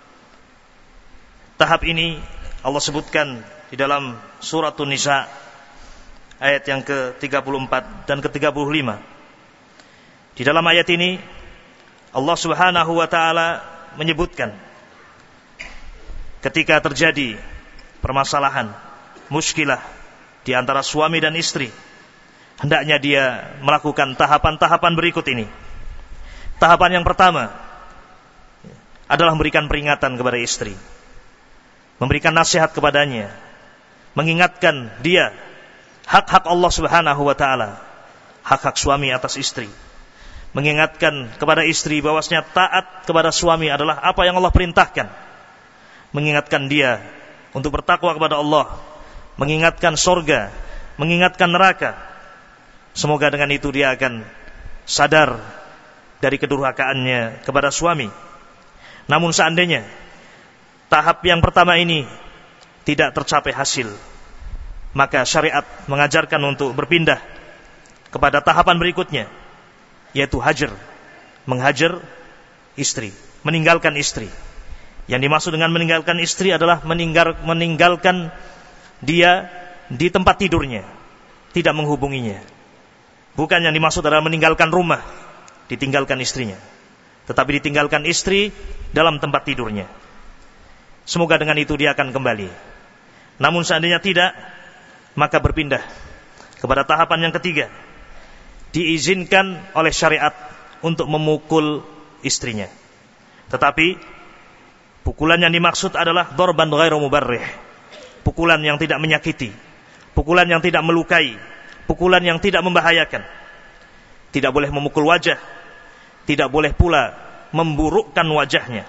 Tahap ini Allah sebutkan di dalam surat An-Nisa ayat yang ke tiga puluh empat dan ke tiga puluh lima. Di dalam ayat ini Allah Subhanahu wa taala menyebutkan ketika terjadi permasalahan, muskilah di antara suami dan istri, hendaknya dia melakukan tahapan-tahapan berikut ini. Tahapan yang pertama adalah memberikan peringatan kepada istri, memberikan nasihat kepadanya, mengingatkan dia hak-hak Allah Subhanahu wa taala, hak-hak suami atas istri, mengingatkan kepada istri bahwasanya taat kepada suami adalah apa yang Allah perintahkan, mengingatkan dia untuk bertakwa kepada Allah, mengingatkan surga, mengingatkan neraka. Semoga dengan itu dia akan sadar dari kedurhakaannya kepada suami. Namun seandainya tahap yang pertama ini tidak tercapai hasil, maka syariat mengajarkan untuk berpindah kepada tahapan berikutnya, yaitu hajar, menghajar istri, meninggalkan istri. Yang dimaksud dengan meninggalkan istri adalah meninggal, meninggalkan dia di tempat tidurnya, tidak menghubunginya. Bukan yang dimaksud adalah meninggalkan rumah, ditinggalkan istrinya, tetapi ditinggalkan istri dalam tempat tidurnya. Semoga dengan itu dia akan kembali. Namun seandainya tidak, maka berpindah kepada tahapan yang ketiga. Diizinkan oleh syariat untuk memukul istrinya, tetapi pukulan yang dimaksud adalah darban ghairu mubarrih, pukulan yang tidak menyakiti, pukulan yang tidak melukai, pukulan yang tidak membahayakan. Tidak boleh memukul wajah, tidak boleh pula memburukkan wajahnya.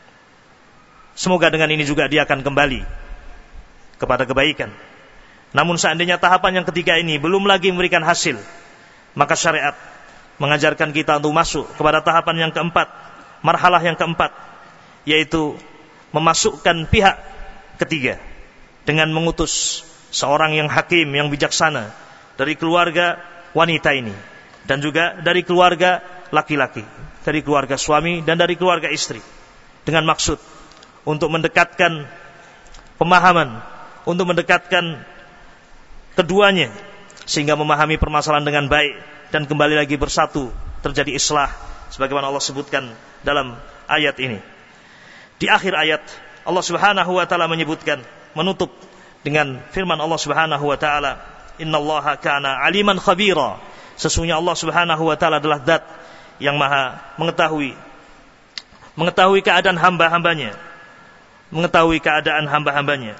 Semoga dengan ini juga dia akan kembali kepada kebaikan. Namun seandainya tahapan yang ketiga ini belum lagi memberikan hasil, maka syariat mengajarkan kita untuk masuk kepada tahapan yang keempat, marhalah yang keempat, yaitu memasukkan pihak ketiga dengan mengutus seorang yang hakim, yang bijaksana dari keluarga wanita ini, dan juga dari keluarga laki-laki, dari keluarga suami dan dari keluarga istri, dengan maksud untuk mendekatkan pemahaman, untuk mendekatkan keduanya sehingga memahami permasalahan dengan baik dan kembali lagi bersatu, terjadi islah sebagaimana Allah sebutkan dalam ayat ini. Di akhir ayat Allah Subhanahu wa taala menyebutkan, menutup dengan firman Allah Subhanahu wa taala, innallaha kana aliman khabira. Sesungguhnya Allah Subhanahu wa taala adalah zat yang maha mengetahui, mengetahui keadaan hamba-hambanya, mengetahui keadaan hamba-hambanya.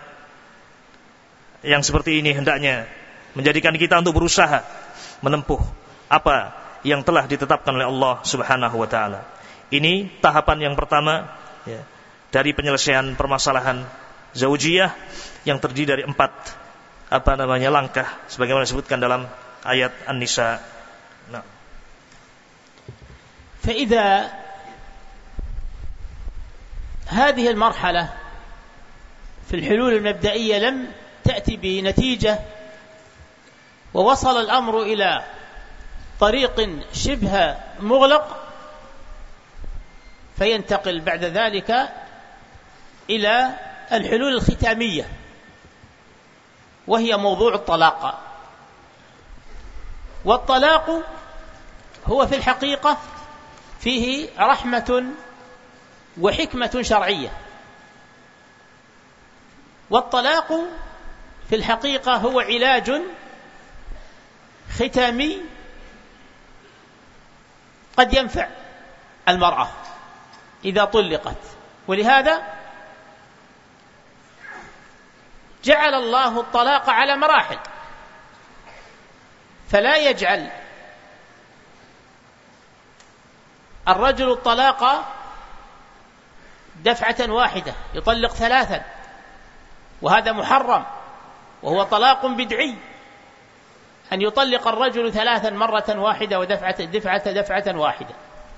Yang seperti ini hendaknya menjadikan kita untuk berusaha menempuh apa yang telah ditetapkan oleh Allah Subhanahu wa taala. Ini tahapan yang pertama, ya, dari penyelesaian permasalahan zaujiyah yang terdiri dari empat apa namanya langkah sebagaimana disebutkan dalam ayat An-Nisa. Nah. فإذا هذه المرحلة في الحلول المبدئية لم تأتي بنتيجة ووصل الأمر إلى طريق شبه مغلق، فينتقل بعد ذلك إلى الحلول الختامية، وهي موضوع الطلاق. والطلاق هو في الحقيقة فيه رحمة وحكمة شرعية. والطلاق في الحقيقة هو علاج ختامي قد ينفع المرأة إذا طلقت. ولهذا جعل الله الطلاق على مراحل، فلا يجعل الرجل الطلاق دفعة واحدة، يطلق ثلاثا، وهذا محرم، وهو طلاق بدعي، أن يطلق الرجل ثلاثا مرة واحدة ودفعة دفعة دفعة واحدة،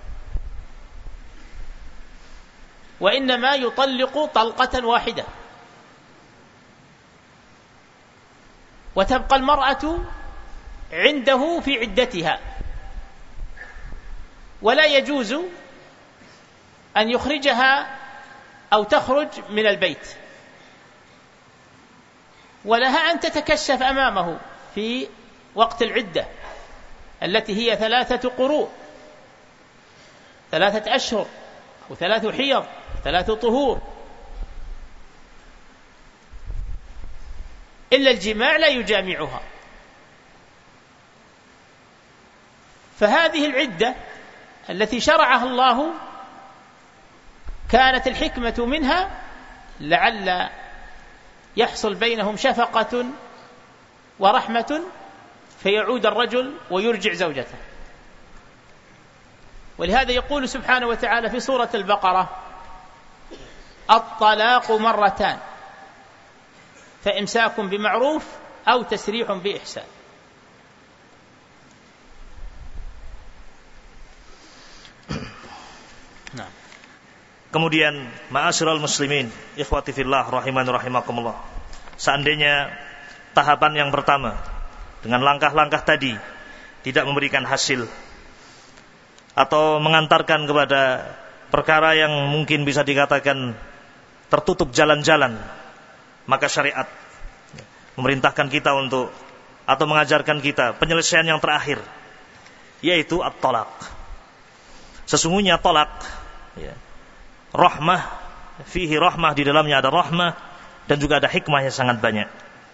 وإنما يطلق طلقة واحدة، وتبقى المرأة عنده في عدتها، ولا يجوز أن يخرجها أو تخرج من البيت، ولها أن تتكشف أمامه في وقت العدة التي هي ثلاثة قروء، ثلاثة أشهر وثلاث حيض ثلاث طهور، إلا الجماع لا يجامعها. فهذه العدة التي شرعها الله كانت الحكمة منها لعل يحصل بينهم شفقة ورحمة فيعود الرجل ويرجع زوجته. ولهذا يقول سبحانه وتعالى في سورة البقرة: الطلاق مرتان فإمساك بمعروف أو تسريح بإحسان. Nah. Kemudian ma'asyiral muslimin, ikhwati fillah rahimani rahimakumullah. Seandainya tahapan yang pertama dengan langkah-langkah tadi tidak memberikan hasil atau mengantarkan kepada perkara yang mungkin bisa dikatakan tertutup jalan-jalan, maka syariat memerintahkan kita untuk atau mengajarkan kita penyelesaian yang terakhir, yaitu at-talaq. Sesungguhnya talaq, ya, rahmah, fihi rahmah, di dalamnya ada rahmah dan juga ada hikmah yang sangat banyak.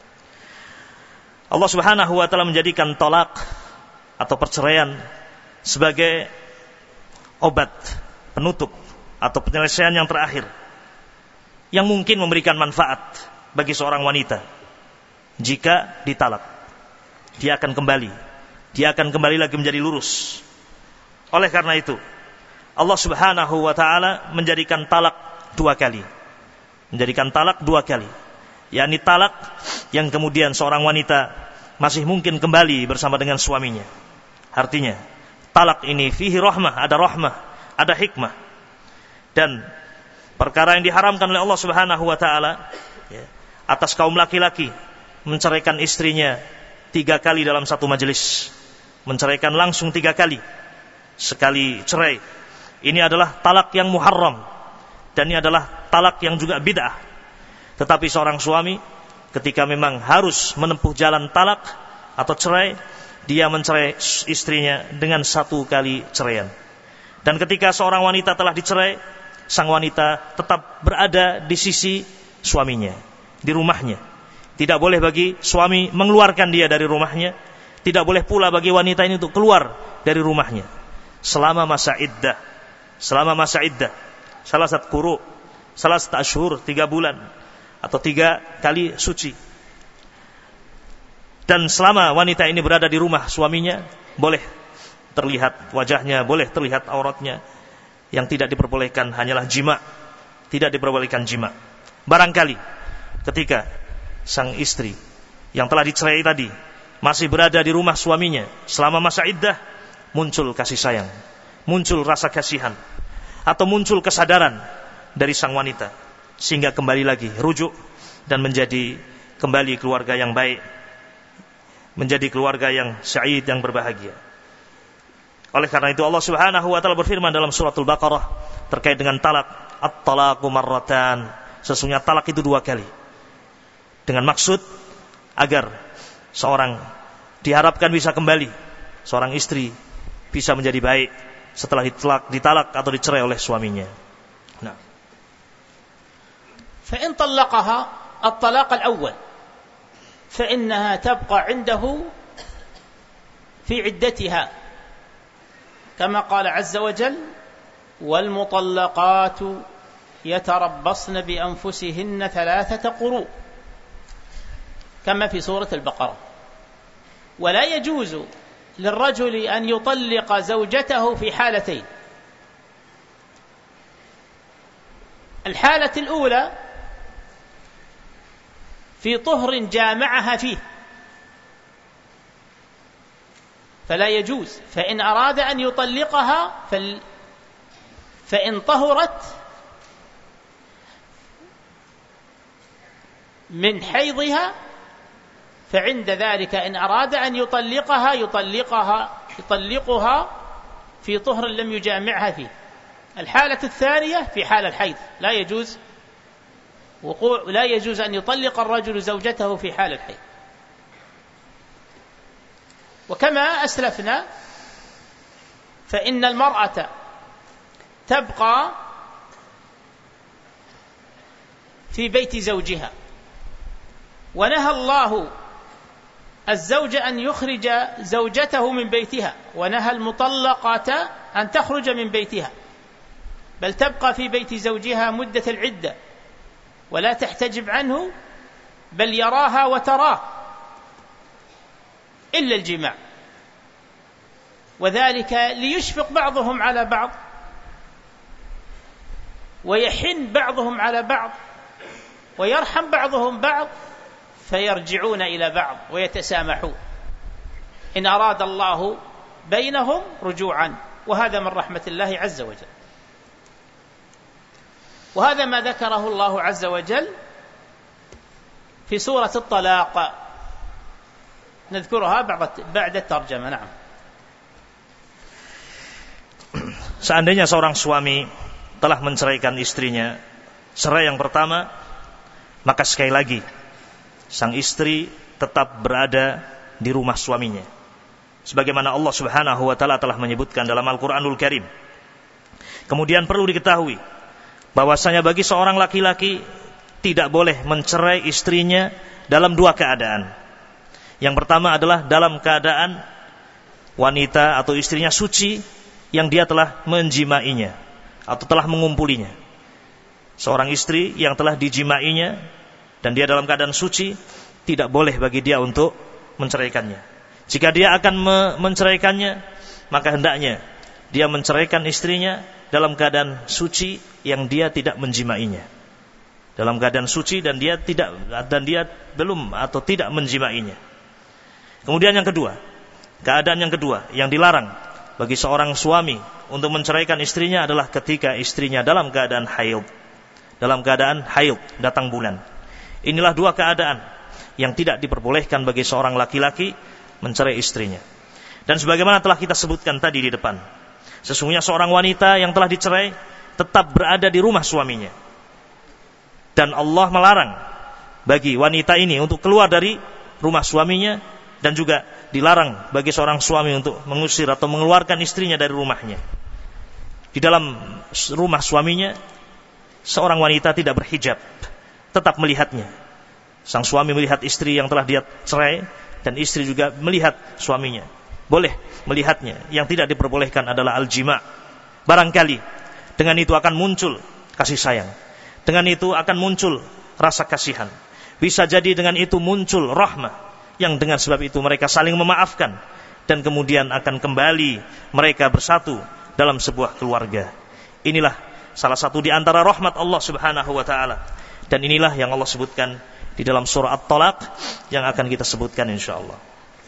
Allah Subhanahu wa taala menjadikan talaq atau perceraian sebagai obat penutup atau penyelesaian yang terakhir yang mungkin memberikan manfaat bagi seorang wanita. Jika ditalak, dia akan kembali, dia akan kembali lagi menjadi lurus. Oleh karena itu, Allah Subhanahu wa taala menjadikan talak dua kali. Menjadikan talak dua kali. yakni talak yang kemudian seorang wanita masih mungkin kembali bersama dengan suaminya. Artinya, talak ini fihi rahmah, ada rahmah, ada hikmah. Dan perkara yang diharamkan oleh Allah Subhanahu wa taala, ya, atas kaum laki-laki menceraikan istrinya tiga kali dalam satu majelis, menceraikan langsung tiga kali sekali cerai, ini adalah talak yang muharram, dan ini adalah talak yang juga bid'ah. Tetapi seorang suami ketika memang harus menempuh jalan talak atau cerai, dia mencerai istrinya dengan satu kali ceraian. Dan ketika seorang wanita telah dicerai, sang wanita tetap berada di sisi suaminya, di rumahnya. Tidak boleh bagi suami mengeluarkan dia dari rumahnya. Tidak boleh pula bagi wanita ini untuk keluar dari rumahnya selama masa iddah. Selama masa iddah, salah satu kuru, salah satu ashur, tiga bulan atau tiga kali suci. Dan selama wanita ini berada di rumah suaminya, boleh terlihat wajahnya, boleh terlihat auratnya. Yang tidak diperbolehkan hanyalah jima. Tidak diperbolehkan jima. Barangkali ketika sang istri yang telah dicerai tadi masih berada di rumah suaminya selama masa iddah, muncul kasih sayang, muncul rasa kasihan, atau muncul kesadaran dari sang wanita, sehingga kembali lagi rujuk dan menjadi kembali keluarga yang baik, menjadi keluarga yang sa'id, yang berbahagia. Oleh karena itu Allah Subhanahu wa taala berfirman dalam suratul Baqarah terkait dengan talak, at-talaqu marratan, sesungguhnya talak itu dua kali, dengan maksud agar seorang diharapkan bisa kembali, seorang istri bisa menjadi baik setelah ditalak, ditalak atau dicerai oleh suaminya. Nah, فإن طلقها الطلاق الأول فإنها تبقى عنده في عدتها كما قال عز وجل والمطلقات يتربصن بأنفسهن ثلاثة قروء كما في سورة البقرة. ولا يجوز للرجل أن يطلق زوجته في حالتين. الحالة الأولى في طهر جامعها فيه فلا يجوز، فإن أراد أن يطلقها فل فإن طهرت من حيضها فعند ذلك إن أراد أن يطلقها يطلقها يطلقها في طهر لم يجامعها فيه. الحالة الثانية في حال الحيض لا يجوز وقوع لا يجوز أن يطلق الرجل زوجته في حال الحيض. وكما أسلفنا فإن المرأة تبقى في بيت زوجها، ونهى الله الزوج أن يخرج زوجته من بيتها، ونهى المطلقة أن تخرج من بيتها، بل تبقى في بيت زوجها مدة العدة ولا تحتجب عنه، بل يراها وتراه إلا الجماع، وذلك ليشفق بعضهم على بعض ويحن بعضهم على بعض ويرحم بعضهم بعض فيرجعون إلى بعض ويتسامحون إن أراد الله بينهم رجوعا، وهذا من رحمة الله عز وجل. وهذا ما ذكره الله عز وجل في سورة الطلاق، نذكرها بعد الترجمة. نعم. Seandainya seorang suami telah menceraikan istrinya cerai yang pertama, maka sekali lagi sang istri tetap berada di rumah suaminya, sebagaimana Allah Subhanahu wa taala telah menyebutkan dalam Al-Qur'anul Karim. Kemudian perlu diketahui bahwasanya bagi seorang laki-laki tidak boleh mencerai istrinya dalam dua keadaan. Yang pertama adalah dalam keadaan wanita atau istrinya suci yang dia telah menjimainya atau telah mengumpulinya. Seorang istri yang telah dijimainya dan dia dalam keadaan suci, tidak boleh bagi dia untuk menceraikannya. Jika dia akan menceraikannya, maka hendaknya dia menceraikan istrinya dalam keadaan suci yang dia tidak menjimainya. Dalam keadaan suci dan dia tidak dan dia belum atau tidak menjimainya. Kemudian yang kedua, keadaan yang kedua yang dilarang bagi seorang suami untuk menceraikan istrinya adalah ketika istrinya dalam keadaan haid. Dalam keadaan haid, datang bulan. Inilah dua keadaan yang tidak diperbolehkan bagi seorang laki-laki mencerai istrinya. Dan sebagaimana telah kita sebutkan tadi di depan, sesungguhnya seorang wanita yang telah dicerai tetap berada di rumah suaminya. Dan Allah melarang bagi wanita ini untuk keluar dari rumah suaminya, dan juga dilarang bagi seorang suami untuk mengusir atau mengeluarkan istrinya dari rumahnya. Di dalam rumah suaminya, seorang wanita tidak berhijab, tetap melihatnya. Sang suami melihat istri yang telah dia cerai, dan istri juga melihat suaminya. Boleh melihatnya. Yang tidak diperbolehkan adalah al-jima'. Barangkali dengan itu akan muncul kasih sayang. Dengan itu akan muncul rasa kasihan. Bisa jadi dengan itu muncul rahmah, yang dengan sebab itu mereka saling memaafkan, dan kemudian akan kembali mereka bersatu dalam sebuah keluarga. Inilah salah satu di antara rahmat Allah Subhanahu wa taala, dan inilah yang Allah sebutkan di dalam surah At-Talaq yang akan kita sebutkan insyaallah.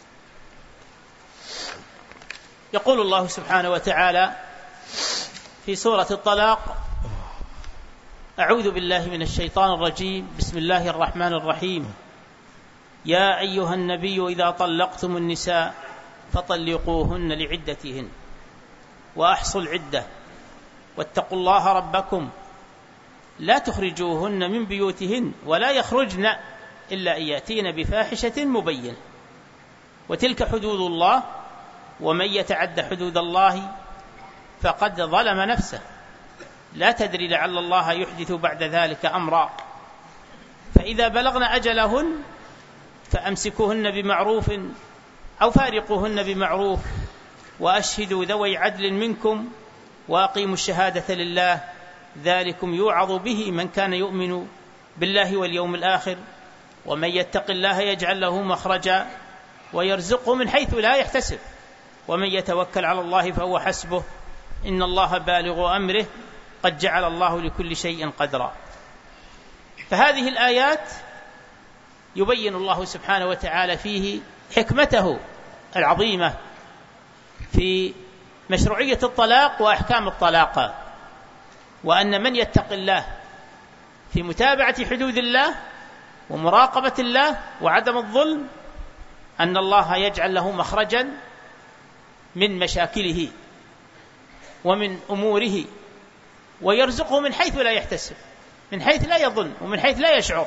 Yaqulu Allah Subhanahu wa taala fi surah At-Talaq: A'udzu billahi minasy syaithanir rajim. Bismillahir rahmanir rahim. يا أيها النبي إذا طلقتم النساء فطلقوهن لعدتهن وأحصوا العدة واتقوا الله ربكم لا تخرجوهن من بيوتهن ولا يخرجن إلا أن يأتين بفاحشة مبينة وتلك حدود الله ومن يتعد حدود الله فقد ظلم نفسه لا تدري لعل الله يحدث بعد ذلك أمرا فإذا بلغن أجلهن فأمسكوهن بمعروف أو فارقوهن بمعروف وأشهدوا ذوي عدل منكم وأقيموا الشهادة لله ذلكم يوعظ به من كان يؤمن بالله واليوم الآخر ومن يتق الله يجعل له مخرجا ويرزقه من حيث لا يحتسب ومن يتوكل على الله فهو حسبه إن الله بالغ أمره قد جعل الله لكل شيء قدرا. فهذه الآيات يبين الله سبحانه وتعالى فيه حكمته العظيمة في مشروعية الطلاق وأحكام الطلاق، وأن من يتق الله في متابعة حدود الله ومراقبة الله وعدم الظلم أن الله يجعل له مخرجا من مشاكله ومن أموره ويرزقه من حيث لا يحتسب، من حيث لا يظن ومن حيث لا يشعر،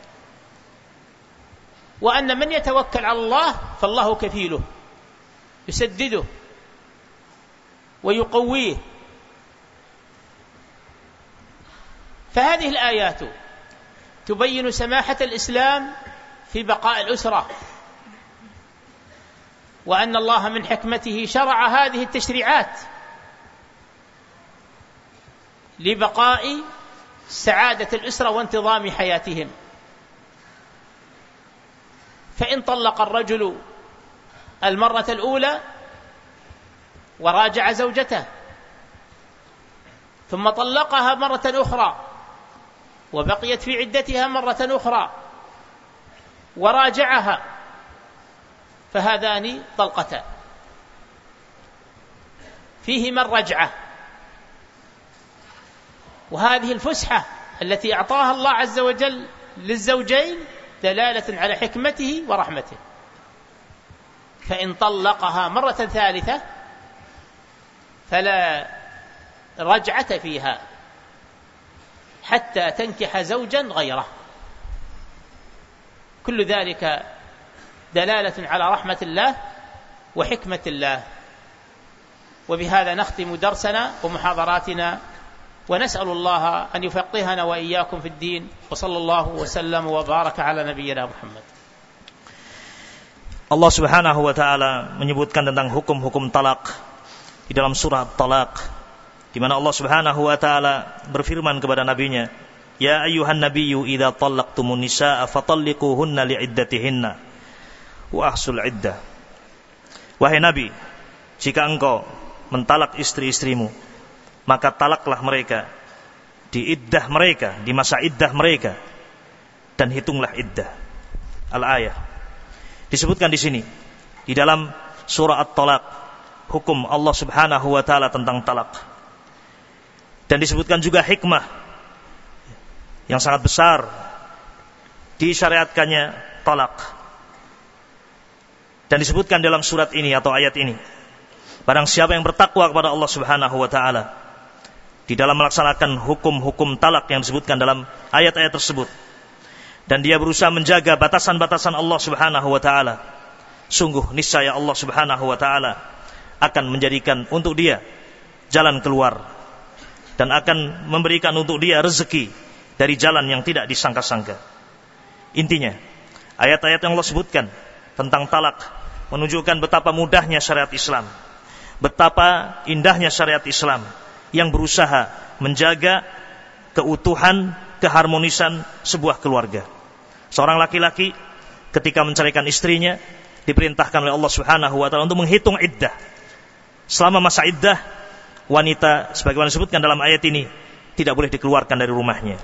وأن من يتوكل على الله فالله كفيله يسدده ويقويه. فهذه الآيات تبين سماحة الإسلام في بقاء الأسرة، وأن الله من حكمته شرع هذه التشريعات لبقاء سعادة الأسرة وانتظام حياتهم. فإن طلق الرجل المرة الأولى وراجع زوجته ثم طلقها مرة أخرى وبقيت في عدتها مرة أخرى وراجعها فهذان طلقتان فيهما الرجعة. وهذه الفسحة التي أعطاها الله عز وجل للزوجين دلالة على حكمته ورحمته. فإن طلقها مرة ثالثة فلا رجعة فيها حتى تنكح زوجا غيره. كل ذلك دلالة على رحمة الله وحكمة الله. وبهذا نختم درسنا ومحاضراتنا، ونسأل الله أن يفقهنا وإياكم في الدين، وصلى الله وسلم وبارك على نبينا محمد. Allah Subhanahu wa taala menyebutkan tentang hukum-hukum talak di dalam surah Talaq, di mana Allah Subhanahu wa taala berfirman kepada nabinya, "Ya ayyuhan nabiyyu idza talaqtumun nisaa fatalliquhunna li'iddatihinna wa ahsul iddah." Wahai nabi, jika engkau mentalak istri-istrimu, maka talaklah mereka di iddah mereka, di masa iddah mereka, dan hitunglah iddah. Al-ayah. Disebutkan di sini di dalam surah At-Talaq hukum Allah Subhanahu wa taala tentang talak. Dan disebutkan juga hikmah yang sangat besar disyariatkannya talak. Dan disebutkan dalam surat ini atau ayat ini, barang siapa yang bertakwa kepada Allah Subhanahu wa taala di dalam melaksanakan hukum-hukum talak yang disebutkan dalam ayat-ayat tersebut, dan dia berusaha menjaga batasan-batasan Allah Subhanahu wa taala, sungguh niscaya Allah Subhanahu wa taala akan menjadikan untuk dia jalan keluar dan akan memberikan untuk dia rezeki dari jalan yang tidak disangka-sangka. Intinya, ayat-ayat yang Allah sebutkan tentang talak menunjukkan betapa mudahnya syariat Islam, betapa indahnya syariat Islam yang berusaha menjaga keutuhan, keharmonisan sebuah keluarga. Seorang laki-laki ketika menceraikan istrinya diperintahkan oleh Allah Subhanahu wa taala untuk menghitung iddah. Selama masa iddah, wanita sebagaimana disebutkan dalam ayat ini tidak boleh dikeluarkan dari rumahnya.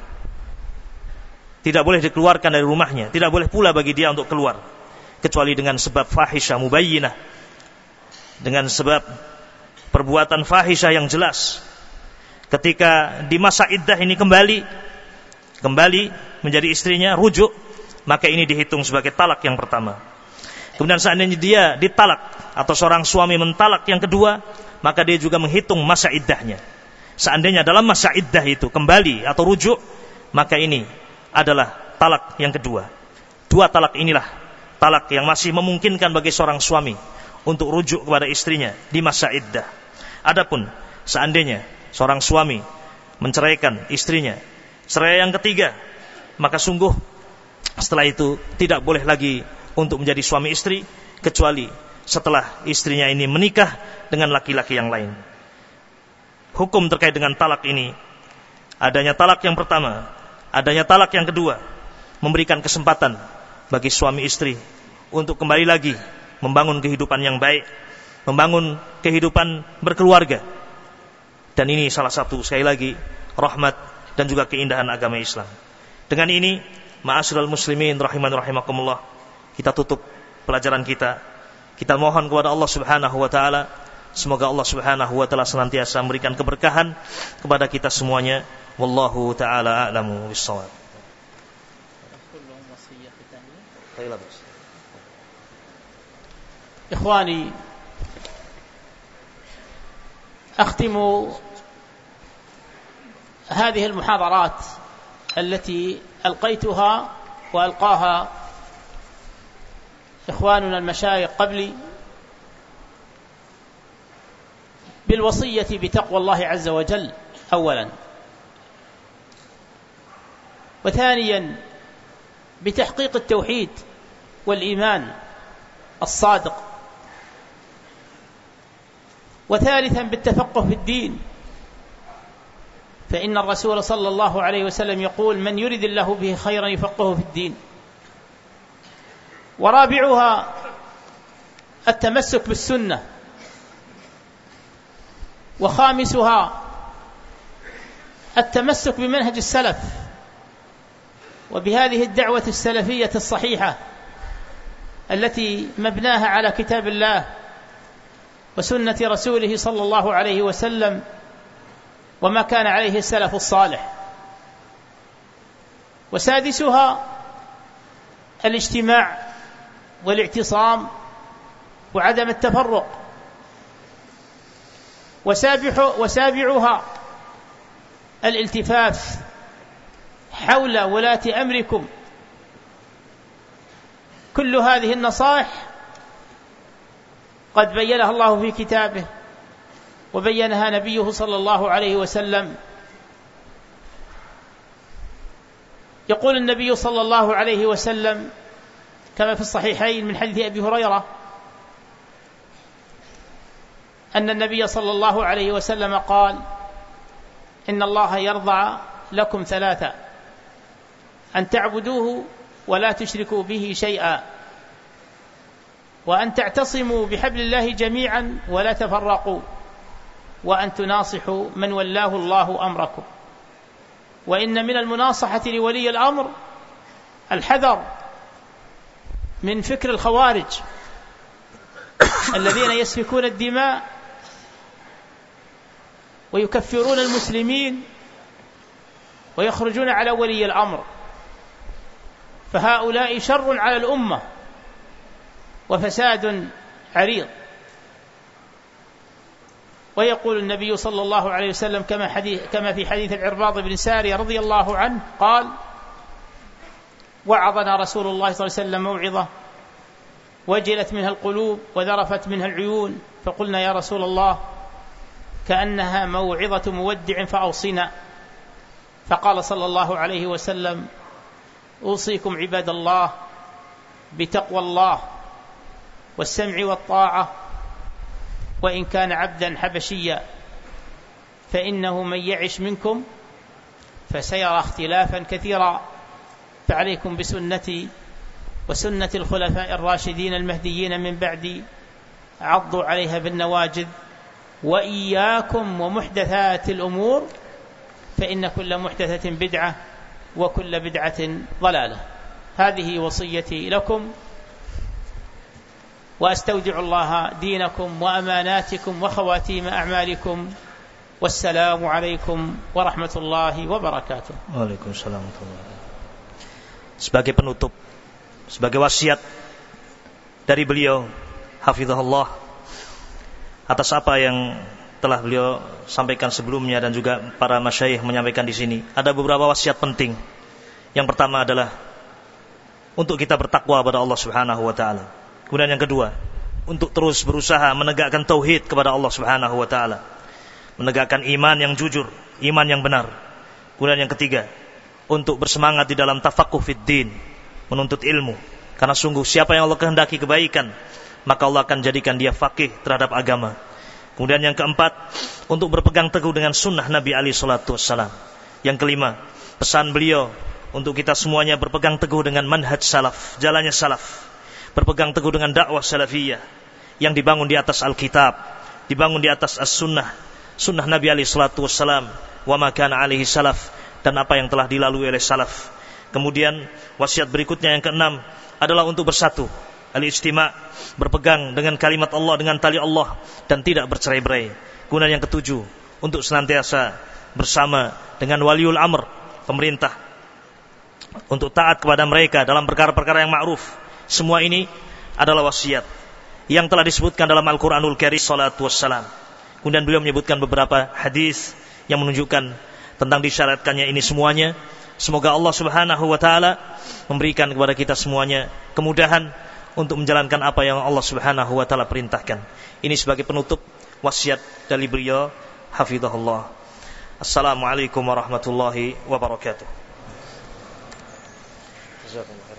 Tidak boleh dikeluarkan dari rumahnya, tidak boleh pula bagi dia untuk keluar kecuali dengan sebab fahisyah mubayyinah, dengan sebab perbuatan fahisyah yang jelas. Ketika di masa iddah ini kembali kembali menjadi istrinya, rujuk, maka ini dihitung sebagai talak yang pertama. Kemudian seandainya dia ditalak atau seorang suami mentalak yang kedua, maka dia juga menghitung masa iddahnya. Seandainya dalam masa iddah itu kembali atau rujuk, maka ini adalah talak yang kedua. Dua talak inilah talak yang masih memungkinkan bagi seorang suami untuk rujuk kepada istrinya di masa iddah. Adapun seandainya seorang suami menceraikan istrinya cerai yang ketiga, maka sungguh setelah itu tidak boleh lagi untuk menjadi suami istri kecuali setelah istrinya ini menikah dengan laki-laki yang lain. Hukum terkait dengan talak ini, adanya talak yang pertama, adanya talak yang kedua, memberikan kesempatan bagi suami istri untuk kembali lagi membangun kehidupan yang baik, membangun kehidupan berkeluarga. Dan ini salah satu, sekali lagi, rahmat dan juga keindahan agama Islam. Dengan ini, ma'asyiral muslimin rahiman rahimakumullah, kita tutup pelajaran kita. Kita mohon kepada Allah Subhanahu wa taala, semoga Allah Subhanahu wa taala senantiasa memberikan keberkahan kepada kita semuanya. Wallahu taala a'lamu bis-shawab. إخواني، أختم هذه المحاضرات التي ألقيتها وألقاها إخواننا المشايخ قبلي بالوصية بتقوى الله عز وجل أولا، وثانيا بتحقيق التوحيد والإيمان الصادق، وثالثا بالتفقه في الدين، فإن الرسول صلى الله عليه وسلم يقول: من يرد الله به خيرا يفقهه في الدين. ورابعها التمسك بالسنة، وخامسها التمسك بمنهج السلف وبهذه الدعوة السلفية الصحيحة التي مبناها على كتاب الله وسنة رسوله صلى الله عليه وسلم وما كان عليه السلف الصالح. وسادسها الاجتماع والاعتصام وعدم التفرق. وسابعها الالتفاف حول ولاة أمركم. كل هذه النصائح قد بينها الله في كتابه وبينها نبيه صلى الله عليه وسلم. يقول النبي صلى الله عليه وسلم كما في الصحيحين من حديث أبي هريرة أن النبي صلى الله عليه وسلم قال: إن الله يرضى لكم ثلاثة: أن تعبدوه ولا تشركوا به شيئا، وأن تعتصموا بحبل الله جميعا ولا تفرقوا، وأن تناصحوا من ولاه الله أمركم. وإن من المناصحة لولي الأمر الحذر من فكر الخوارج الذين يسفكون الدماء ويكفرون المسلمين ويخرجون على ولي الأمر، فهؤلاء شر على الأمة وفساد عريض. ويقول النبي صلى الله عليه وسلم كما, حديث كما في حديث العرباض بن سارية رضي الله عنه قال: وعظنا رسول الله صلى الله عليه وسلم موعظة وجلت منها القلوب وذرفت منها العيون، فقلنا يا رسول الله كأنها موعظة مودع فأوصنا. فقال صلى الله عليه وسلم: أوصيكم عباد الله بتقوى الله والسمع والطاعة، وإن كان عبدا حبشيا، فإنه من يعش منكم فسيرى اختلافا كثيرا، فعليكم بسنتي وسنة الخلفاء الراشدين المهديين من بعدي، عضوا عليها بالنواجذ، وإياكم ومحدثات الأمور، فإن كل محدثة بدعة وكل بدعة ضلالة. هذه وصيتي لكم، وأستودع الله دينكم وأماناتكم وخواتيم أعمالكم، والسلام عليكم ورحمة الله وبركاته. Waalaikumsalam warahmatullahi wabarakatuh. Sebagai penutup, sebagai wasiat dari beliau hafizahullah atas apa yang telah beliau sampaikan sebelumnya dan juga para masyayikh menyampaikan di sini, ada beberapa wasiat penting. Yang pertama adalah untuk kita bertakwa kepada Allah Subhanahu wa taala. Kemudian yang kedua, untuk terus berusaha menegakkan tauhid kepada Allah Subhanahu wa taala, menegakkan iman yang jujur, iman yang benar. Kemudian yang ketiga, untuk bersemangat di dalam tafaqquh fid din, menuntut ilmu, karena sungguh siapa yang Allah kehendaki kebaikan, maka Allah akan jadikan dia faqih terhadap agama. Kemudian yang keempat, untuk berpegang teguh dengan sunnah Nabi alaihi salatu wassalam. Yang kelima, pesan beliau untuk kita semuanya berpegang teguh dengan manhaj salaf, jalannya salaf, berpegang teguh dengan dakwah salafiyah yang dibangun di atas Alkitab, dibangun di atas as-sunnah, sunnah Nabi alaihi salatu wassalam, wa ma kana alaihi salaf, dan apa yang telah dilalui oleh salaf. Kemudian wasiat berikutnya yang keenam adalah untuk bersatu, al-ijtima', berpegang dengan kalimat Allah, dengan tali Allah, dan tidak bercerai-berai. Kemudian yang ketujuh, untuk senantiasa bersama dengan waliul amr, pemerintah, untuk taat kepada mereka dalam perkara-perkara yang ma'ruf. Semua ini adalah wasiat yang telah disebutkan dalam Al-Quranul Karim salatu wassalam. Kemudian beliau menyebutkan beberapa hadis yang menunjukkan tentang disyaratkannya ini semuanya. Semoga Allah Subhanahu wa taala memberikan kepada kita semuanya kemudahan untuk menjalankan apa yang Allah Subhanahu wa taala perintahkan. Ini sebagai penutup wasiat dari beliau hafizahullah. Assalamualaikum warahmatullahi wabarakatuh. Jazakallah.